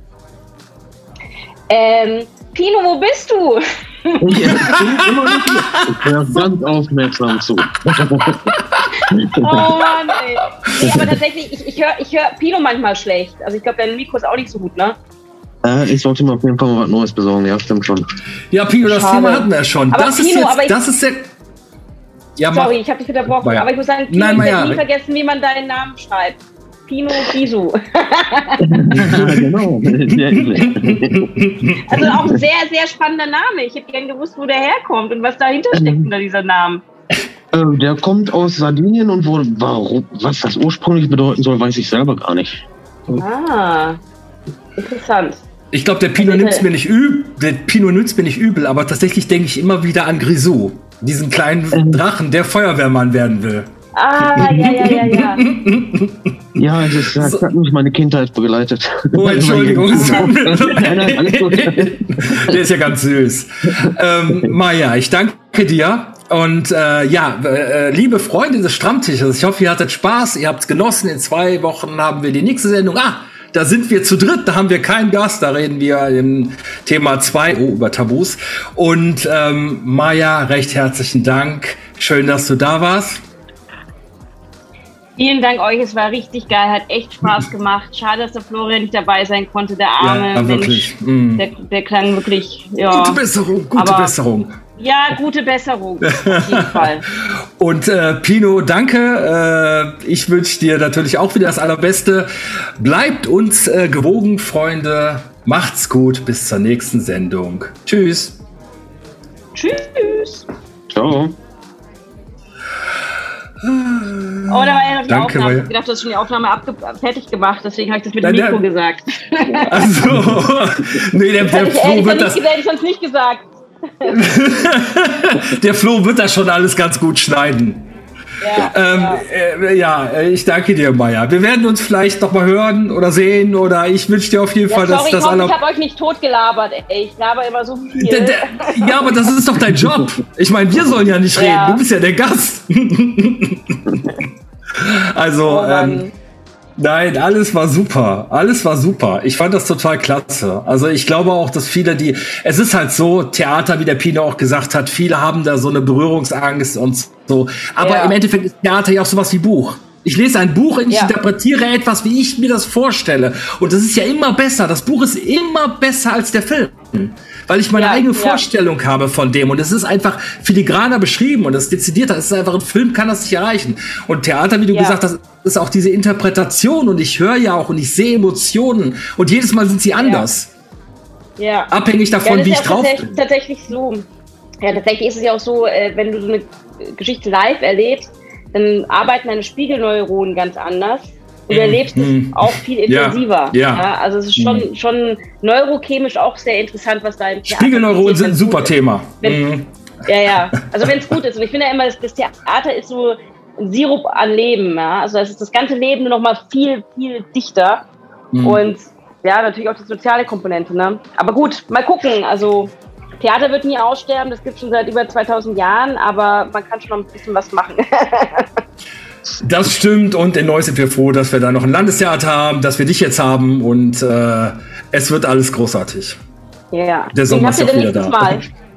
Ähm, Pino, wo bist du? Ich bin immer noch hier. Ich höre ganz aufmerksam zu. Oh Mann, ey. Nee, aber tatsächlich, ich, ich höre ich hör Pino manchmal schlecht. Also ich glaube, dein Mikro ist auch nicht so gut, ne? Äh, ich sollte mir auf jeden Fall mal was Neues besorgen, ja, stimmt schon. Ja, Pino, das Schade. Thema hatten wir ja schon. Aber das Pino, ist jetzt, aber ich, das ist der... Ja, sorry, ich habe dich unterbrochen, ja. aber ich muss sagen, Pino, Nein, ich ja. habe nie vergessen, wie man deinen Namen schreibt. Pino Bisu. Ja, genau. Also auch ein sehr, sehr spannender Name. Ich hätte gern gewusst, wo der herkommt und was dahinter steckt unter dieser Namen. Äh, der kommt aus Sardinien und wo, warum, was das ursprünglich bedeuten soll, weiß ich selber gar nicht. Ah, interessant. Ich glaube, der Pino nimmt es mir nicht übel, der Pino nimmt's mir nicht übel, aber tatsächlich denke ich immer wieder an Grisou, diesen kleinen ähm. Drachen, der Feuerwehrmann werden will. Ah, ja, ja, ja, ja. Ja, das, das hat mich meine Kindheit begleitet. Oh, Entschuldigung. Nein, nein, alles gut. Der ist ja ganz süß. Ähm, Maya, ich danke dir. Und äh, ja, äh, liebe Freunde des Stammtisches, ich hoffe, ihr hattet Spaß, ihr habt es genossen. In zwei Wochen haben wir die nächste Sendung. Ah, da sind wir zu dritt, da haben wir keinen Gast, da reden wir im Thema zwei, oh, über Tabus. Und ähm, Maja, recht herzlichen Dank. Schön, dass du da warst. Vielen Dank euch, es war richtig geil, hat echt Spaß gemacht. Schade, dass der Florian nicht dabei sein konnte, der arme ja, wirklich. Mensch. Mm. Der, der klang wirklich, ja. Gute Besserung, gute Aber, Besserung. Ja, gute Besserung, auf jeden Fall. Und äh, Pino, danke. Äh, ich wünsche dir natürlich auch wieder das Allerbeste. Bleibt uns äh, gewogen, Freunde. Macht's gut, bis zur nächsten Sendung. Tschüss. Tschüss. Ciao. Oh, da war ja noch die Danke, Aufnahme. Ich Maja. hab gedacht, du hast schon die Aufnahme abge- fertig gemacht, deswegen habe ich das mit dem Nein, Mikro der, gesagt. Also, nee, der, der ich, Flo ich, wird das... das... Hätte ich sonst nicht gesagt. Der Flo wird das schon alles ganz gut schneiden. Ja, ähm, ja. Äh, ja, ich danke dir, Maja. Wir werden uns vielleicht noch mal hören oder sehen oder ich wünsche dir auf jeden ja, Fall, sorry, dass das ich hoffe, alle... ich habe euch nicht totgelabert, ey. Ich laber immer so viel. Der, der, ja, aber das ist doch dein Job. Ich meine, wir sollen ja nicht reden. Ja. Du bist ja der Gast. Also, oh, ähm, nein, alles war super. Alles war super. Ich fand das total klasse. Also ich glaube auch, dass viele, die, es ist halt so, Theater, wie der Pino auch gesagt hat, viele haben da so eine Berührungsangst und so. Aber ja. im Endeffekt ist Theater ja auch sowas wie Buch. Ich lese ein Buch und ich ja. interpretiere etwas, wie ich mir das vorstelle. Und das ist ja immer besser. Das Buch ist immer besser als der Film. Weil ich meine ja, eigene ja. Vorstellung habe von dem. Und es ist einfach filigraner beschrieben und das dezidierter. Es ist einfach, ein Film kann das nicht erreichen. Und Theater, wie du ja. gesagt hast, ist auch diese Interpretation. Und ich höre ja auch und ich sehe Emotionen. Und jedes Mal sind sie anders. Ja. ja. Abhängig davon, ja, wie ich ja drauf tatsächlich, bin. tatsächlich so. Ja, tatsächlich ist es ja auch so, äh, wenn du so eine Geschichte live erlebst, dann arbeiten deine Spiegelneuronen ganz anders. Und du erlebst es mm. auch viel intensiver. Ja. Ja, also es ist schon, mm. schon neurochemisch auch sehr interessant, was da im Theater Spiegelneuronen sind ein super ist. Thema. Wenn, mm. Ja, ja. Also wenn es gut ist. Und ich finde ja immer, das, das Theater ist so ein Sirup an Leben. Ja? Also es ist das ganze Leben nur noch mal viel, viel dichter. Mm. Und ja, natürlich auch die soziale Komponente. Ne? Aber gut, mal gucken. Also Theater wird nie aussterben. Das gibt es schon seit über zweitausend Jahren. Aber man kann schon noch ein bisschen was machen. Das stimmt und in Neuss sind wir froh, dass wir da noch ein Landestheater haben, dass wir dich jetzt haben und äh, es wird alles großartig. Ja. Der Sommer ist auch wieder da. Mal.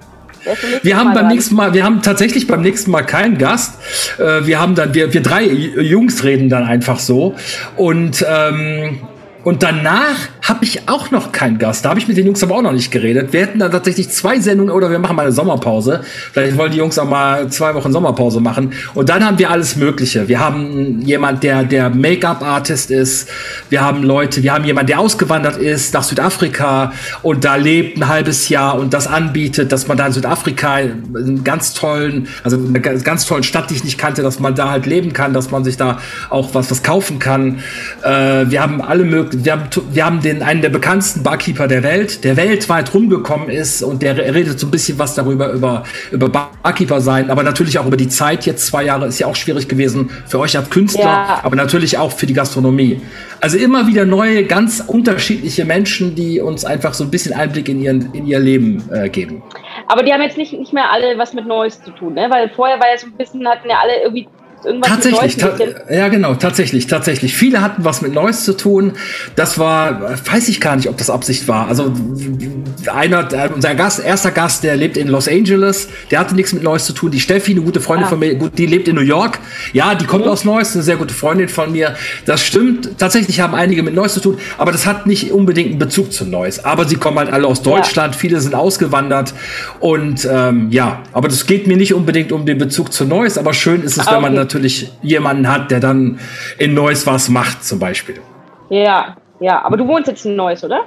Wir haben beim nächsten Mal, wir haben tatsächlich beim nächsten Mal keinen Gast. Äh, wir haben dann, wir, wir drei Jungs reden dann einfach so und ähm, und danach habe ich auch noch keinen Gast. Da habe ich mit den Jungs aber auch noch nicht geredet. Wir hätten dann tatsächlich zwei Sendungen oder wir machen mal eine Sommerpause. Vielleicht wollen die Jungs auch mal zwei Wochen Sommerpause machen. Und dann haben wir alles Mögliche. Wir haben jemand, der der Make-up-Artist ist. Wir haben Leute, wir haben jemanden, der ausgewandert ist nach Südafrika und da lebt ein halbes Jahr und das anbietet, dass man da in Südafrika einen ganz tollen, also eine ganz tollen Stadt, die ich nicht kannte, dass man da halt leben kann, dass man sich da auch was was kaufen kann. Äh, wir haben alle möglichen Wir haben, wir haben den, einen der bekanntesten Barkeeper der Welt, der weltweit rumgekommen ist und der redet so ein bisschen was darüber, über, über Barkeeper sein, aber natürlich auch über die Zeit. Jetzt zwei Jahre ist ja auch schwierig gewesen für euch als Künstler, ja. aber natürlich auch für die Gastronomie. Also immer wieder neue, ganz unterschiedliche Menschen, die uns einfach so ein bisschen Einblick in, ihren, in ihr Leben äh, geben. Aber die haben jetzt nicht, nicht mehr alle was mit Neues zu tun, ne? Weil vorher war ja so ein bisschen, hatten ja alle irgendwie irgendwas tatsächlich, mit Neues. Ta- ja genau, tatsächlich, tatsächlich. Viele hatten was mit Neues zu tun. Das war, weiß ich gar nicht, ob das Absicht war. Also einer, unser Gast, erster Gast, der lebt in Los Angeles, der hatte nichts mit Neues zu tun. Die Steffi, eine gute Freundin ah. von mir, gut, die lebt in New York. Ja, die kommt mhm. aus Neuss, eine sehr gute Freundin von mir. Das stimmt. Tatsächlich haben einige mit Neues zu tun, aber das hat nicht unbedingt einen Bezug zu Neuss. Aber sie kommen halt alle aus Deutschland, ja. viele sind ausgewandert und ähm, ja, aber das geht mir nicht unbedingt um den Bezug zu Neuss, aber schön ist es, okay. wenn man natürlich jemanden hat, der dann in Neuss was macht, zum Beispiel. Ja, ja, aber du wohnst jetzt in Neuss, oder?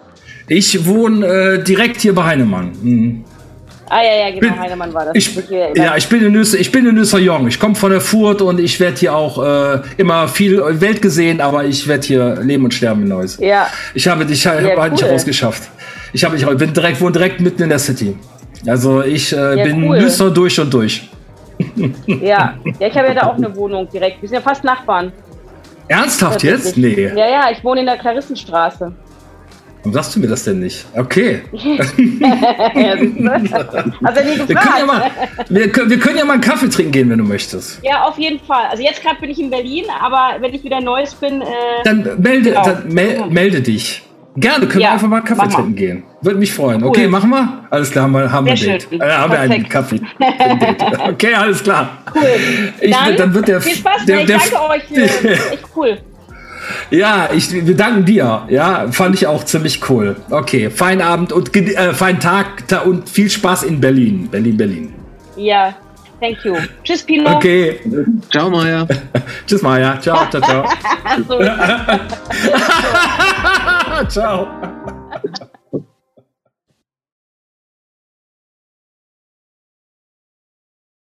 Ich wohne äh, direkt hier bei Heinemann. Mhm. Ah ja, ja, genau, bin, Heinemann war das. Ich, ja, ich bin in Nüsse, ich bin in Nüsser-Jong. Ich komme von der Furt und ich werde hier auch äh, immer viel Welt gesehen, aber ich werde hier leben und sterben in Neuss. Ja. Ich habe dich ja, ja, halt nicht cool. rausgeschafft. Ich habe ich bin direkt wohne direkt mitten in der City. Also ich äh, ja, bin cool. Nüsser durch und durch. Ja, ja, ich habe ja da auch eine Wohnung direkt. Wir sind ja fast Nachbarn. Ernsthaft jetzt? Nee. Ja, ja, ich wohne in der Clarissenstraße. Warum sagst du mir das denn nicht? Okay. Ja, siehst du? Hast du nie Wir können, ja mal, wir, können, wir können ja mal einen Kaffee trinken gehen, wenn du möchtest. Ja, auf jeden Fall. Also jetzt gerade bin ich in Berlin, aber wenn ich wieder Neues bin... Äh, dann melde, genau. dann mel, melde dich. Gerne, können ja, wir einfach mal Kaffee trinken gehen. Würde mich freuen. Cool. Okay, machen wir? Alles klar, haben wir, haben wir ein Date. Äh, haben wir einen Kaffee. Okay, alles klar. Cool. Ich, dann, dann wird der, viel Spaß, der, ich der, danke euch. Für, echt cool. Ja, ich, wir danken dir. Ja, fand ich auch ziemlich cool. Okay, feinen Abend und äh, feinen Tag und viel Spaß in Berlin. Berlin, Berlin. Ja, thank you. Tschüss, Pino. Okay. Ciao, Maja. Tschüss, Maja. Ciao, ciao, ciao. So. Ciao.